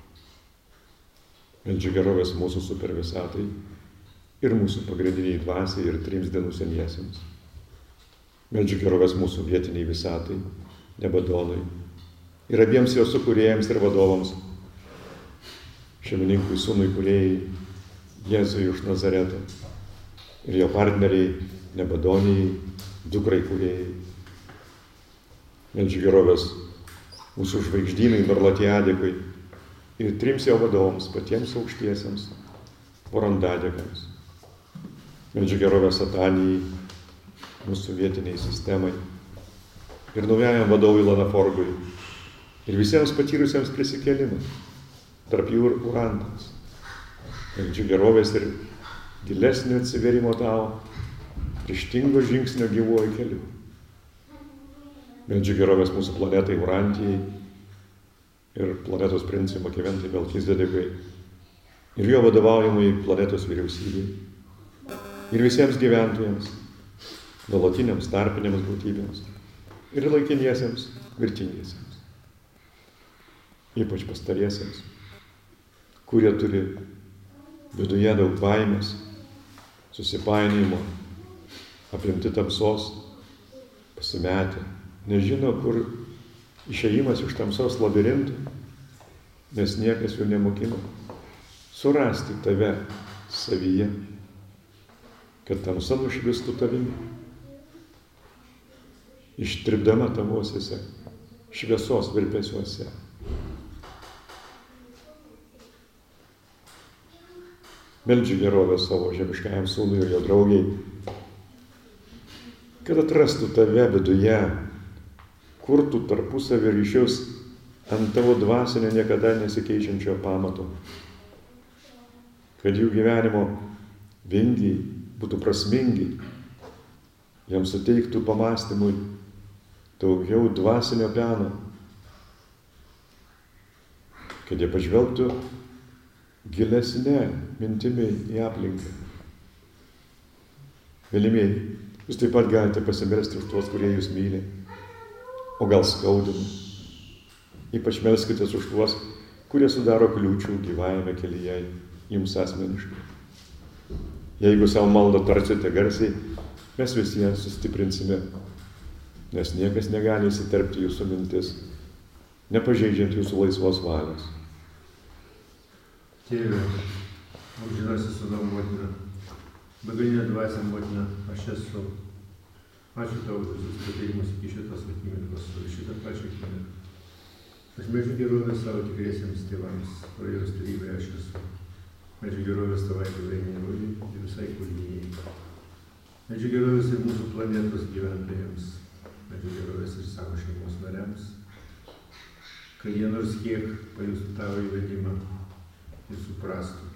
Meldžiu gerovės mūsų supervisatai ir mūsų pagrindiniai dvasiai ir 3 dienų seniesiems. Meldžiu gerovės mūsų vietiniai visatai, Nebadonui ir abiems jos sukūrėjams ir vadovams, šeimininkui, sūnui kūrėjai, Jėzui iš Nazareto ir jo partneriai Nebadonijai, dukrai kūrėjai. Meldžiu gerovės mūsų žvaigždynai Barlatiadikui, ir 3 jo vadovams, patiems aukštiesiems, vorandadegams. Meldžiu gerovę Satanijai, mūsų vietiniai sistemai ir naujajam vadovui Lanaforgui ir visiems patyrusiems prisikėlimą, tarp jų ir urandams. Meldžiu gerovės ir gilesnio atsiverimo tau, ryžtingo žingsnio gyvuoju keliu. Meldžiu gerovės mūsų planetai Urantijai ir planetos princui Makiaventai Melchizedekui ir jo vadovaujamai planetos vyriausybei ir visiems gyventojams, nuolatiniams tarpiniams būtybėms ir laikiniesiems mirtingiesiems. Ypač pastariesiems, kurie turi viduje daug baimės, susipainėjimo, apimti tamsos, pasimetę, nežino, kur išėjimas iš tamsos labirintų, nes niekas jų nemokino. Surasti tave savyje, kad tamsa nušvistų tavimi, ištripdama tavuosiuose šviesos virpesiuose. Meldžiu gerovę savo žemiškajam sūnui ir jo draugiai, kad atrastų tave viduje, kurtų tarpusavio ryšius ant tavo dvasinio niekada nesikeičiančio pamato, kad jų gyvenimo vingiai būtų prasmingi, jiems suteiktų pamastymui daugiau dvasinio peno, kad jie pažvelgtų gilesnė mintimi į aplinką. Mylimieji, jūs taip pat galite pasimelsti už tuos, kurie jūs myli, o gal skaudina. Ypač melskitės už tuos, kurie sudaro kliūčių gyvajame kelyje jums asmeniškai. Jeigu savo maldą tarsite garsiai, mes visi ją sustiprinsime, nes niekas negali įsiterpti jūsų mintis, nepažeidžiant jūsų laisvos valios. Tėve, amžinasis Sūnau motina, begalinė dvasia motina, aš esu. Ačiū tau už visus pateikimus iki šitos akimirkos, už šitą pačią akimirką. Aš meldžiu gerovės savo tikriesiems tėvams, Rojos Trejybėje aš esu. Meldžiu gerovės tavai gyvenimui ir visai kūrinijai. Meldžiu gerovės ir mūsų planetos gyventojams. Meldžiu gerovės ir savo šeimos nariams, kad jie nors kiek pajustų tavo įvedimą ir suprastų.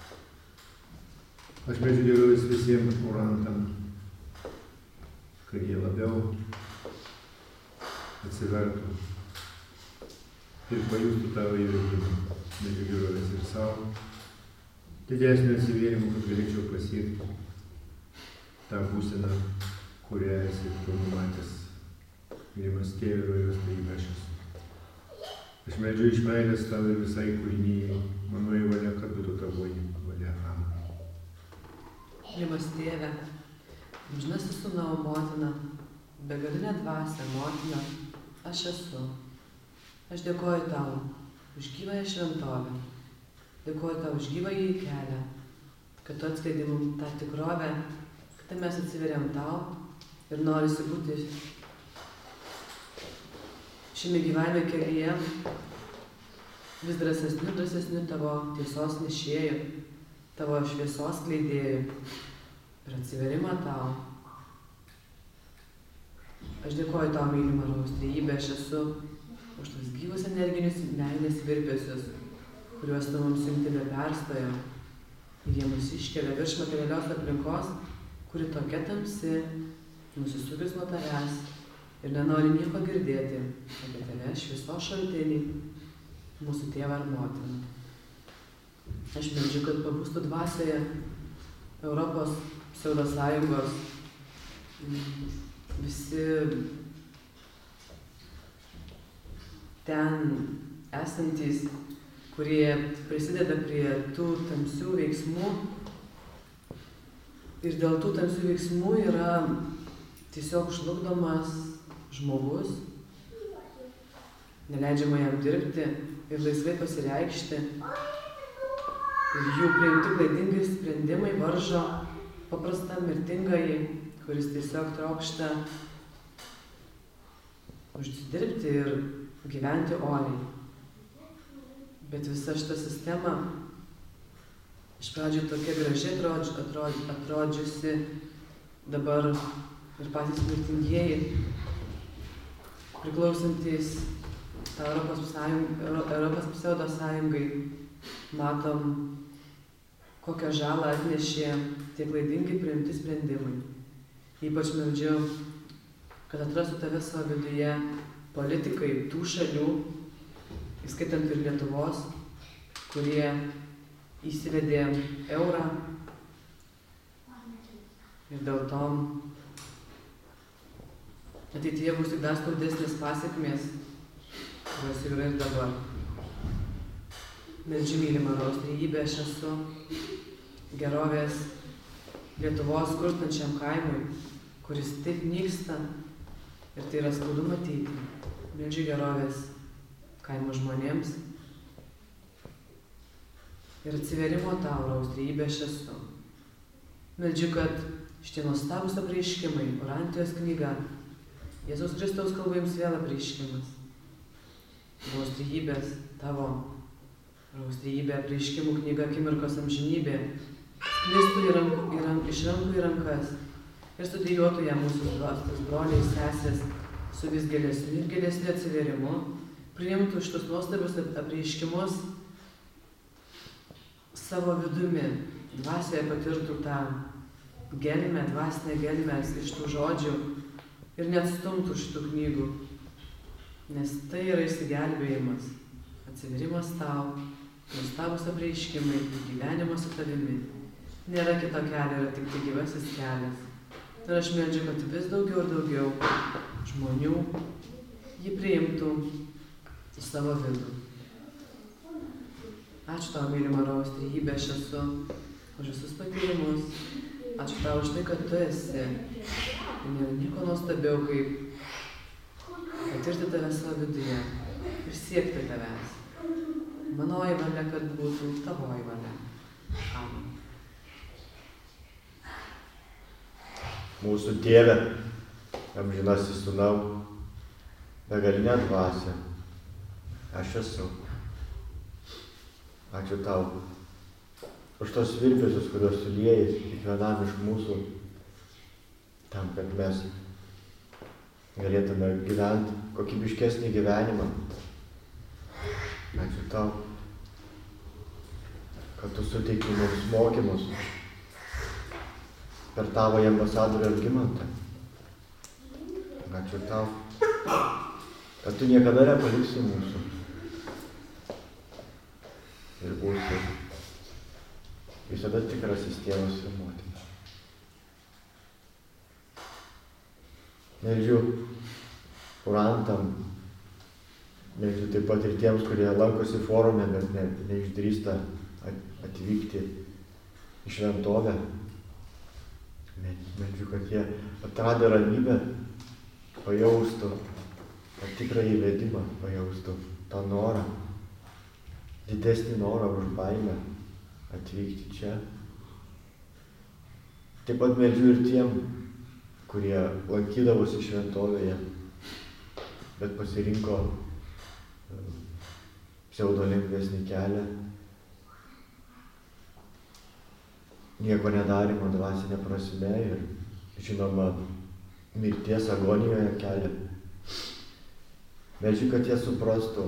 Aš meldžiu gerovės visiems urantam, kad jie labiau atsivertų ir pajustų tavo įvedimą. Meldžiu gerovės ir savo, didesnio atsivėrimo, kad galėčiau pasiekti tą būseną, kurią esi tu numatęs. Mylimas Tėve, Rojos Trejybėje aš esu. Aš meldžiu iš meilės tau ir visai kūrinijai, mano valia, kad būtų tavoji valia. Amen. Mylimas Tėve, amžinasis Sūnau motina, begalinė dvasia motina, aš esu. Aš dėkoju tau už gyvąją šventovę, dėkoju tau už gyvąjį kelią, kad tu atskleidai mums tą tikrovę, kad mes atsiveriam tau ir norisi būti šiame gyvenime kelyje vis drąsesniu tavo tiesos nešėjų, tavo šviesos skleidėjų ir atsiverimą tau. Aš dėkoju tau, mylima Rojos Trejybė, aš esu už tos gyvus energinius meilės virpesius, kuriuos tu mums siunti be perstojo. Ir jie mus iškelia virš materialios aplinkos, kuri tokia tamsi, nusisukus nuo tavęs ir nenori nieko girdėti apie tave, šviesos šaltinį, mūsų tėvą ar motiną. Aš meldžiu, kad pabūstų dvasioje Europos pseudosąjungos visi ten esantys, kurie prisideda prie tų tamsių veiksmų ir dėl tų tamsių veiksmų yra tiesiog žlugdomas žmogus, neleidžiama jam dirbti ir laisvai pasireikšti. Ir jų priimti klaidingai sprendimai varžo paprastą mirtingąjį, kuris tiesiog trokšta užsidirbti ir gyventi oriai. Bet visa šita sistema iš pradžių tokia gražiai atrodžiusi, dabar ir patys mirtingieji, priklausantys tą Europos pseudo sąjungai, matom, kokią žalą atnešė tie klaidingi priimti sprendimai. Ypač meldžiu, kad atrastų tave savo viduje politikai tų šalių, įskaitant ir Lietuvos, kurie įsivedė eurą ir dėl to ateityje bus tik dar skaudesnės pasekmės, kurios yra ir dabar. Meldžiu mylimą Rojaus trejybę, aš esu gerovės Lietuvos skurstančiam kaimui, kuris taip nyksta ir tai yra skaudu matyti. Meldžiu gerovės kaimo žmonėms ir atsiverimo tau, Rojaus trejybė, aš esu. Meldžiu, kad šitie nuostabūs apreiškimai, Orantijos knyga, Jėzaus Kristaus kalba jums vėl apreiškimas. Rojaus trejybės, tavo Rojaus trejybė, apreiškimų knyga, akimirkos amžinybė, sklistų iš rankų į rankas ir studijuotų ją mūsų broliai, sesės su vis gilesniu ir gilesniu atsiverimu, priimtų šitus nuostabius apreiškimus savo vidumi, dvasioje patirtų tą gelmę, dvasinę gelmę iš tų žodžių ir neatstumtų šitų knygų, nes tai yra išsigelbėjimas, atsiverimas tau, nuostabūs apreiškimai, gyvenimas su tavimi. Nėra kito kelio, yra tik tai gyvasis kelias. Ir aš meldžiu, kad vis daugiau ir daugiau žmonių jį priimtų į savo vidų. Ačiū tau, mylima Rojaus trejybė, aš esu už visus patyrimus. Ačiū tau už tai, kad tu esi. Nėra nieko nuostabiau, kaip patirti tave savo viduje ir siekti tavęs. Manoji valia, kad būtų tavoji valia. Amen. Mūsų Tėve, amžinasis Sūnau, begalinė dvasia, aš esu. Ačiū tau už tos virpesius, kuriuos suliejai kiekvienam iš mūsų, tam, kad mes galėtume gyventi kokybiškesnį gyvenimą. Ačiū tau, kad tu suteiki mums mokymus per tavo ambasadorių Algimantą. Ačiū tau, kad tu niekada nepaliksi mūsų ir būsi visada tikrasis tėvas ir motina. Meldžiu kurantam, meldžiu taip pat ir tiems, kurie lankosi forume, bet neišdrįsta atvykti į šventovę. Meldžiu, kad jie atradę ramybę pajaustų tą tikrąjį vedimą, pajaustų tą norą, didesnį norą už baimę atvykti čia. Taip pat meldžiu ir tiem, kurie lankydavosi šventovėje, bet pasirinko pseudolengvesnį kelią, nieko nedarimo dvasinė prasme ir, žinoma, mirties agonijoje kelią. Meldžiu, kad jie suprastų,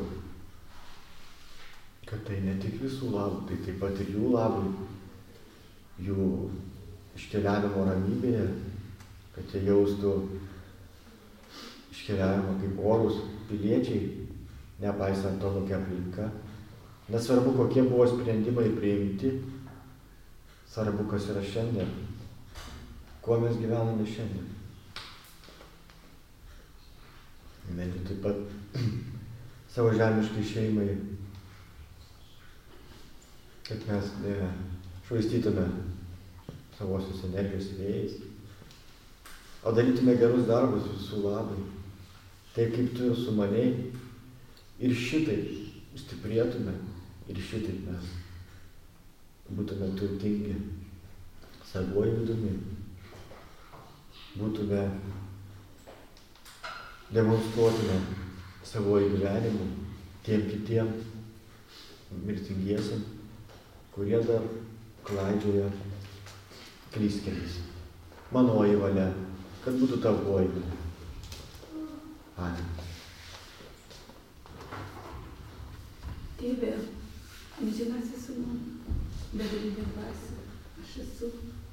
kad tai ne tik visų labų, tai taip pat ir jų labų, jų iškeliavimo ramybėje, kad jie jaustų iškeliavimą kaip orūs piliečiai, nepaisant to, kokia aplinka. Nesvarbu, kokie buvo sprendimai priimti, svarbu, kas yra šiandien, kuo mes gyvename šiandien. Meldžiu taip pat savo žemiškai šeimai, kad mes švaistytume savosios energijos vėjais, o darytume gerus darbus visų labai, taip kaip tu sumanei, ir šitaip stiprėtume, ir šitaip mes būtume turtingi savuoju vidumi, demonstruotume savuoju gyvenimu tiem kitiem, mirtingiesiam, kurie dar klaidžioja klystkeliais. Manoji valia, kad būtų tavoji valia. Amen. Tėve, amžinasis Sūnau, begalinė dvasia, aš esu.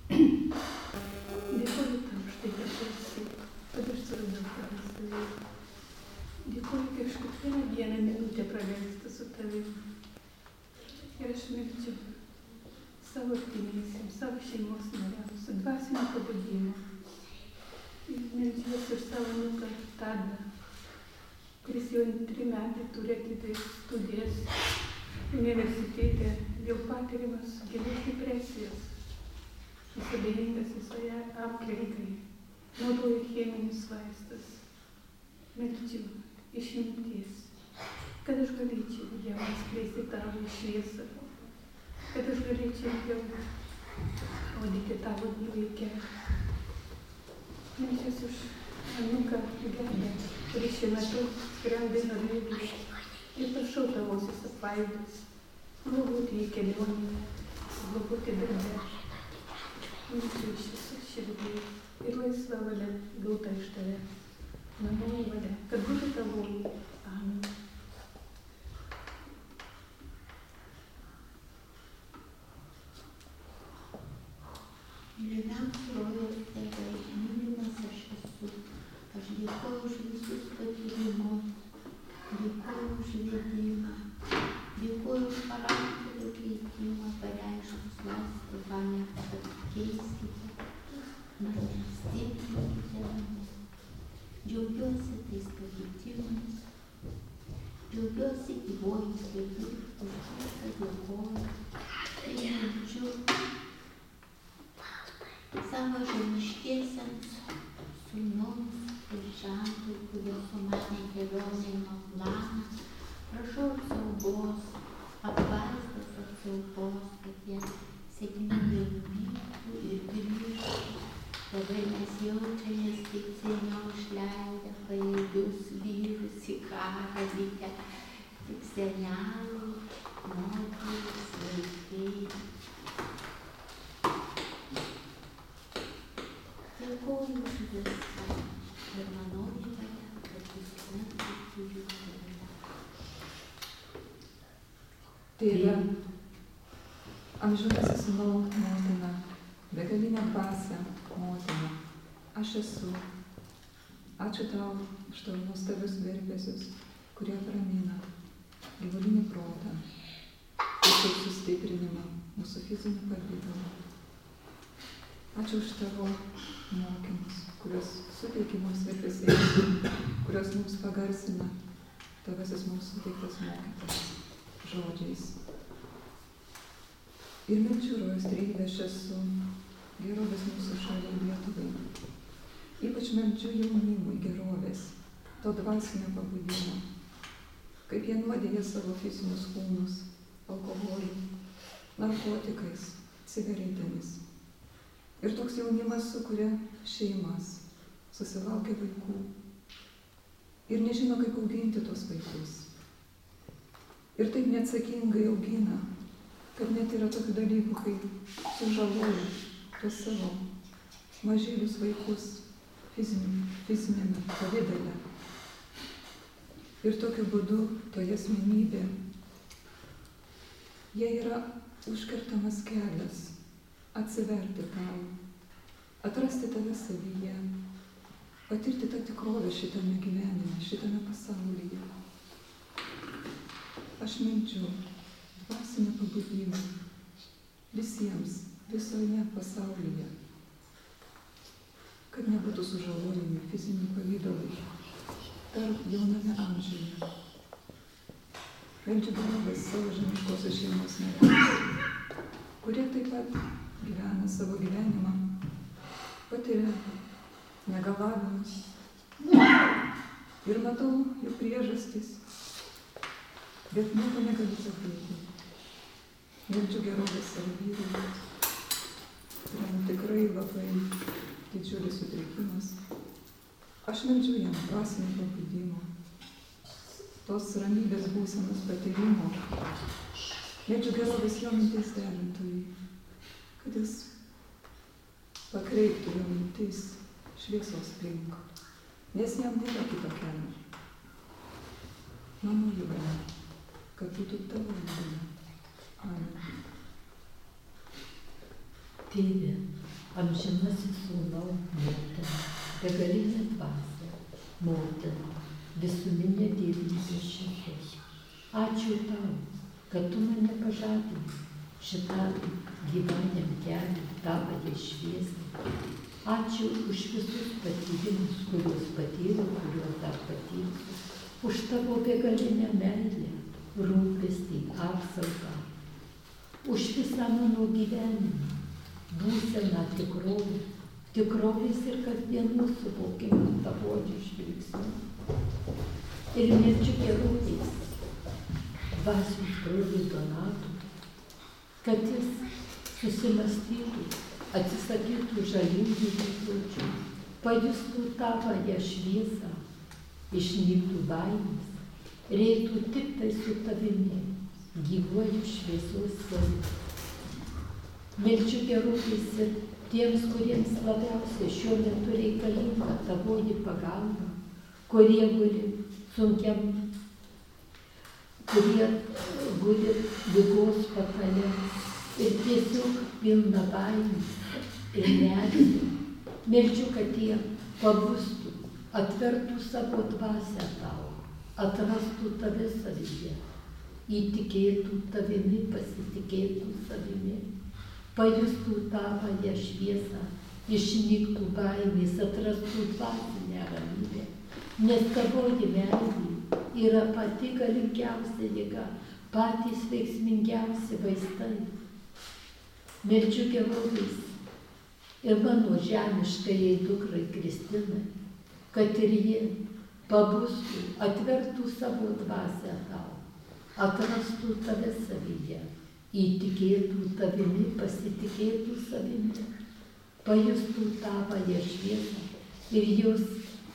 Dėkoju tau už tai, kad tu esi, kad aš suradau tave savį. Dėkoju, kad aš kiekvieną dieną minutę praleistu su tavimi. Ir aš meldžiu savo artimiesiems, savo šeimos nariams, su dvasinio pabudimo. Ir meldžiuosi už savo anūką Tadą, kuris jau 3 metai turi atidaryti studijas universitete dėl patiriamos gilios depresijos. Jis abejingas visoje aplinkai, naudoja cheminius vaistus. Meldžiu išminties, kad aš galėčiau jau atskleisti tavo šviesą, kad aš galėčiau jau rodyti tavo gyvąjį kelią. Meldžiuosi už anūką Gedą, kuris šiuo metu skrenda į Norvegiją, ir prašau tavosios apvaizdos, globoti į kelionę, globoti darbe. Meldžiu iš visų širdį ir laisva valia gauta iš tave. Manoji valia, kad būtų tavoji. Amen. Mylimiausias rojaus tėvai, mylimas aš esu. Aš dėkoju už visus patyrimus, dėkoju už vedimą, dėkoju už charakterio keitimą, pareiškus laisvę valią, kad keiskite, mane stiprinkite mane. Džiaugiuosi tais pakeitimais, džiaugiuosi gyvuoju sveikų, už viską dėkoju, tai meldžiu savo žemiškiesiems sūnums ir žentui, kurie sumanė kelionę nuo planą. Prašau apsaugos, apvaizdos apsaugos, kad jie sėkmingai nuvyktų ir grįžtų. Dabar mes jaučiamės kaip seniau išleidę pajėgius vyrus į karą, likę tik seneliai, moterys, vaikai. Dėkoju už viską ir manoji valia, kad visuomet turiu valia. Tėve, amžinasis Sūnau, motina, begalinė dvasia, motina, aš esu. Ačiū tau už tavo nuostabius virpesius, kurie apramina gyvulinį protą ir taip sustiprinimą mūsų fizinį pavidalą. Ačiū už tavo mokymus, kurios suteikia mums virpesiais, kurios mums pagarsina tavasis mums suteiktas mokytas žodžiais. Ir meldžiu rojaus trejybę aš esu, gerovės mūsų šaliai Lietuvai. Ypač meldžiu jaunimui gerovės, to dvasinio pabudimo, kaip jie nuodėja savo fizinius kūnus, alkoholiu, narkotikais, cigaretėmis. Ir toks jaunimas sukuria šeimas, susilaukia vaikų ir nežino, kaip auginti tos vaikus. Ir taip neatsakingai augina, kad net yra tokių dalykų, kaip sužaloja tuos savo mažylius vaikus fizinėme pavidale. Ir tokiu būdu toje asmenybė, jie yra užkertamas kelias atsiverti tau, atrasti tave savyje, patirti tą tikrovę šitame gyvenime, šitame pasaulyje. Aš meldžiu dvasinio pabudimo visiems, visoje pasaulyje, kad nebūtų sužalojami fiziniai pavydalai dar jauname amžiuje. Meldžiu gerovės savo žemiškosios šeimos nariams, kurie taip pat gyvena savo gyvenimą, patiria negalavimus. Ir matau jų priežastis, bet nieko negaliu padėti. Meldžiu gerovės savo vyrui, kuriam tikrai labai didžiulis sutrikimas. Aš meldžiu jam dvasinio pabudimo, tos ramybės būsenos patyrimo, Meldžiu gerovės jo mintis derintojui, kad jis pakreiptų jo mintis šviesos link, nes jam nėra kito kelio. Manoji valia, kad būtų tavo valia. Amen. Tėve, amžinasis sūnau, motina, begalinė dvasia, motina, visuminė dievybė šviesos. Ačiū tau, kad tu mane pažadini šitam gyveniam kelią, tavąją šviesą. Ačiū už visus patyrimus, kuriuos patyriau, kuriuos dar patyrsiu, už tavo begalinę meilę, rūpestį, apsaugą, už visą mano gyvenimą, būseną tikrovę, tikrovės ir kasdienų suvokimą tavoji žvilgsniu. Ir meldžiu gerovės dvasios broliui Donatui, kad jis susimastytų, atsisakytų žalingų įpročių, pajustų tavąją šviesą, išnyktų baimės, reitų tik tai su tavimi, gyvuoju šviesos keliu. Meldžiu gerovės ir tiems, kuriems labiausiai šiuo metu reikalinga tavoji pagalba, kurie guli sunkiam, kurie guli ligos patale ir tiesiog pilna baimės ir nerimo. Meldžiu, kad jie pabustų, atvertų savo dvasią tau, atrastų tave savyje, įtikėtų tavimi, pasitikėtų savimi, pajustų tavąją šviesą, išnyktų baimės, atrastų dvasinę ramybę, nes tavoji meilė yra pati galingiausia jėga, patys veiksmingiausi vaistai. Meldžiu gerovės ir mano žemiškajai dukrai Kristinai, kad ir jie pabustų, atvertų savo dvasią tau, atrastų tave savyje, įtikėtų tavimi, pasitikėtų savimi, pajustų tavąją šviesą ir jos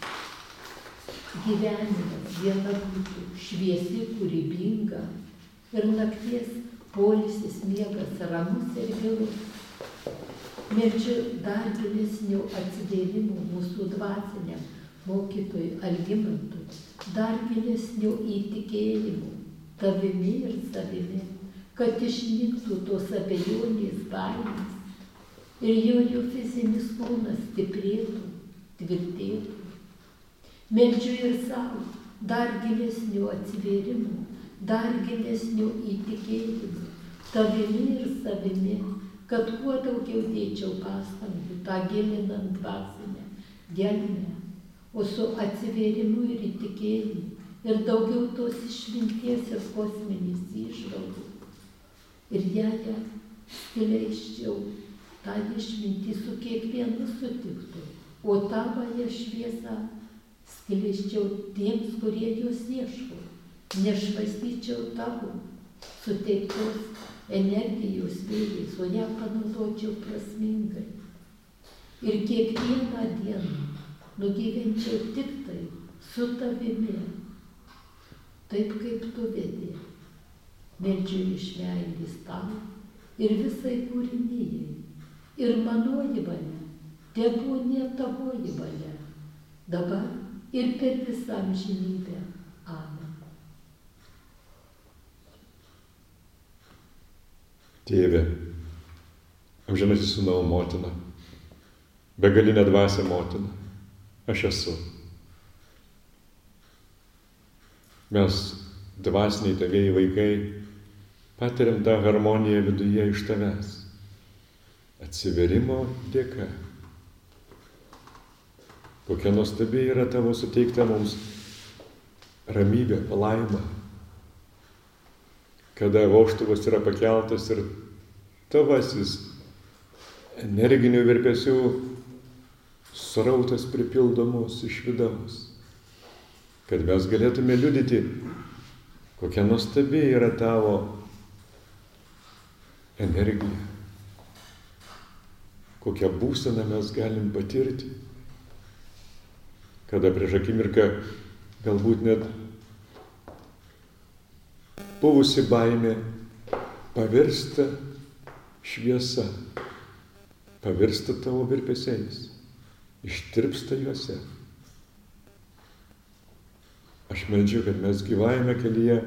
gyvenimas viena būtų šviesi, kūrybinga ir nakties poilsis, miegas ramus ir gilus. Meldžiu dar gilesnio atsidėjimo mūsų dvasiniam mokytojui Algimantui, dar gilesnio įtikėjimo tavimi ir savimi, kad išnyktų tos abejonės, baimės ir jo fizinis kūnas stiprėtų, tvirtėtų. Meldžiu ir savo dar gilesnio atsivėrimo, dar gilesnio įtikėjimo tavimi ir savimi, kad kuo daugiau dėčiau pastangų tą gilinant dvasinę gelmę, o su atsivėrimu ir įtikėjimu ir daugiau tos išminties ir kosminės įžvalgų. Ir ją skleisčiau tą išmintį su kiekvienu sutiktų, o tavąją šviesą skleisčiau tiems, kurie jos ieško, nešvaistyčiau tavo suteiktos energijos vėjais, o ją panaudočiau prasmingai. Ir kiekvieną dieną nugyvenčiau tik tai su tavimi, taip kaip tu vedi. Meldžiu iš meilės tau ir visai kūrinijai. Ir manoji valia, tebūnie tavoji valia, dabar ir per visą amžinybę. Amen. Tėve, amžinasis sūnau motina, begalinė dvasia motina, aš esu. Mes, dvasiniai tavėjai vaikai, patiriam tą harmoniją viduje iš tavęs, atsiverimo dėka. Kokia nuostabi yra tavo suteikta mums ramybė, palaima, kada vožtuvas yra pakeltas ir tavasis energinių virpesių srautas pripildo mus iš vidaus, kad mes galėtume liudyti, kokia nuostabi yra tavo energija, kokią būseną mes galim patirti, kada prieš akimirką galbūt net buvusi baimė pavirsta šviesa, pavirsta tavo virpesiais, ištirpsta juose. Aš meldžiu, kad mes gyvajame kelyje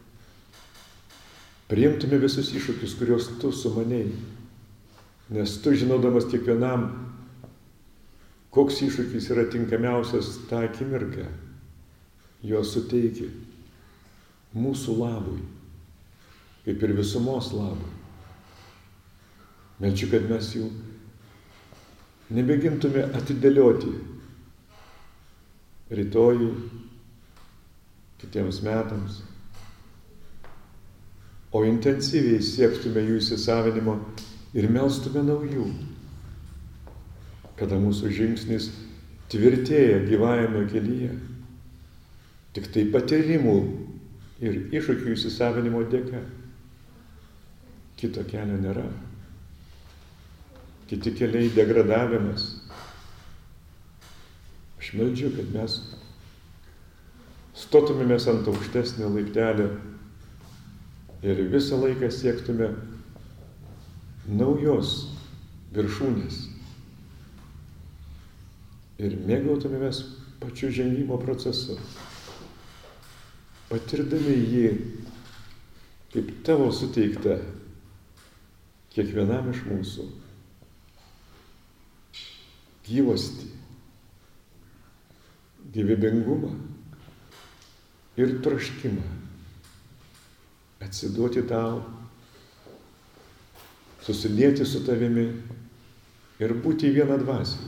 priimtume visus iššūkius, kuriuos tu sumanėjai. Nes tu, žinodamas kiekvienam, koks iššūkis yra tinkamiausias tą akimirką, juos suteiki mūsų labui, kaip ir visumos labui. Meldžiu, kad mes jų nemėgintume atidėlioti rytojui, kitiems metams, o intensyviai siektume jų įsisavinimo ir melstume naujų, kada mūsų žingsnis tvirtėja gyvajame kelyje. Tik tai patyrimų ir iššūkių įsisavinimo dėka. Kito kelio nėra. Kiti keliai degradavimas. Aš meldžiu, kad mes stotumėmės ant aukštesnio laiptelio ir visą laiką siektume naujos viršūnės ir mėgautumėmės pačiu žengimo procesu, patirdami jį kaip tavo suteikta kiekvienam iš mūsų gyvastį, gyvybingumą ir troškimą atsiduoti tau, susilieti su tavimi ir būti viena dvasia.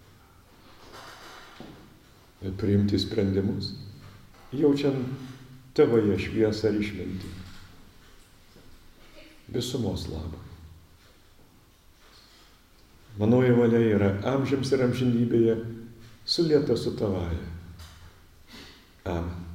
Ir priimti sprendimus, jaučiant tavoje šviesą ir išmintį. Visumos labui. Manoji valia yra amžiams ir amžinybėje sulieta su tavaja. Amen.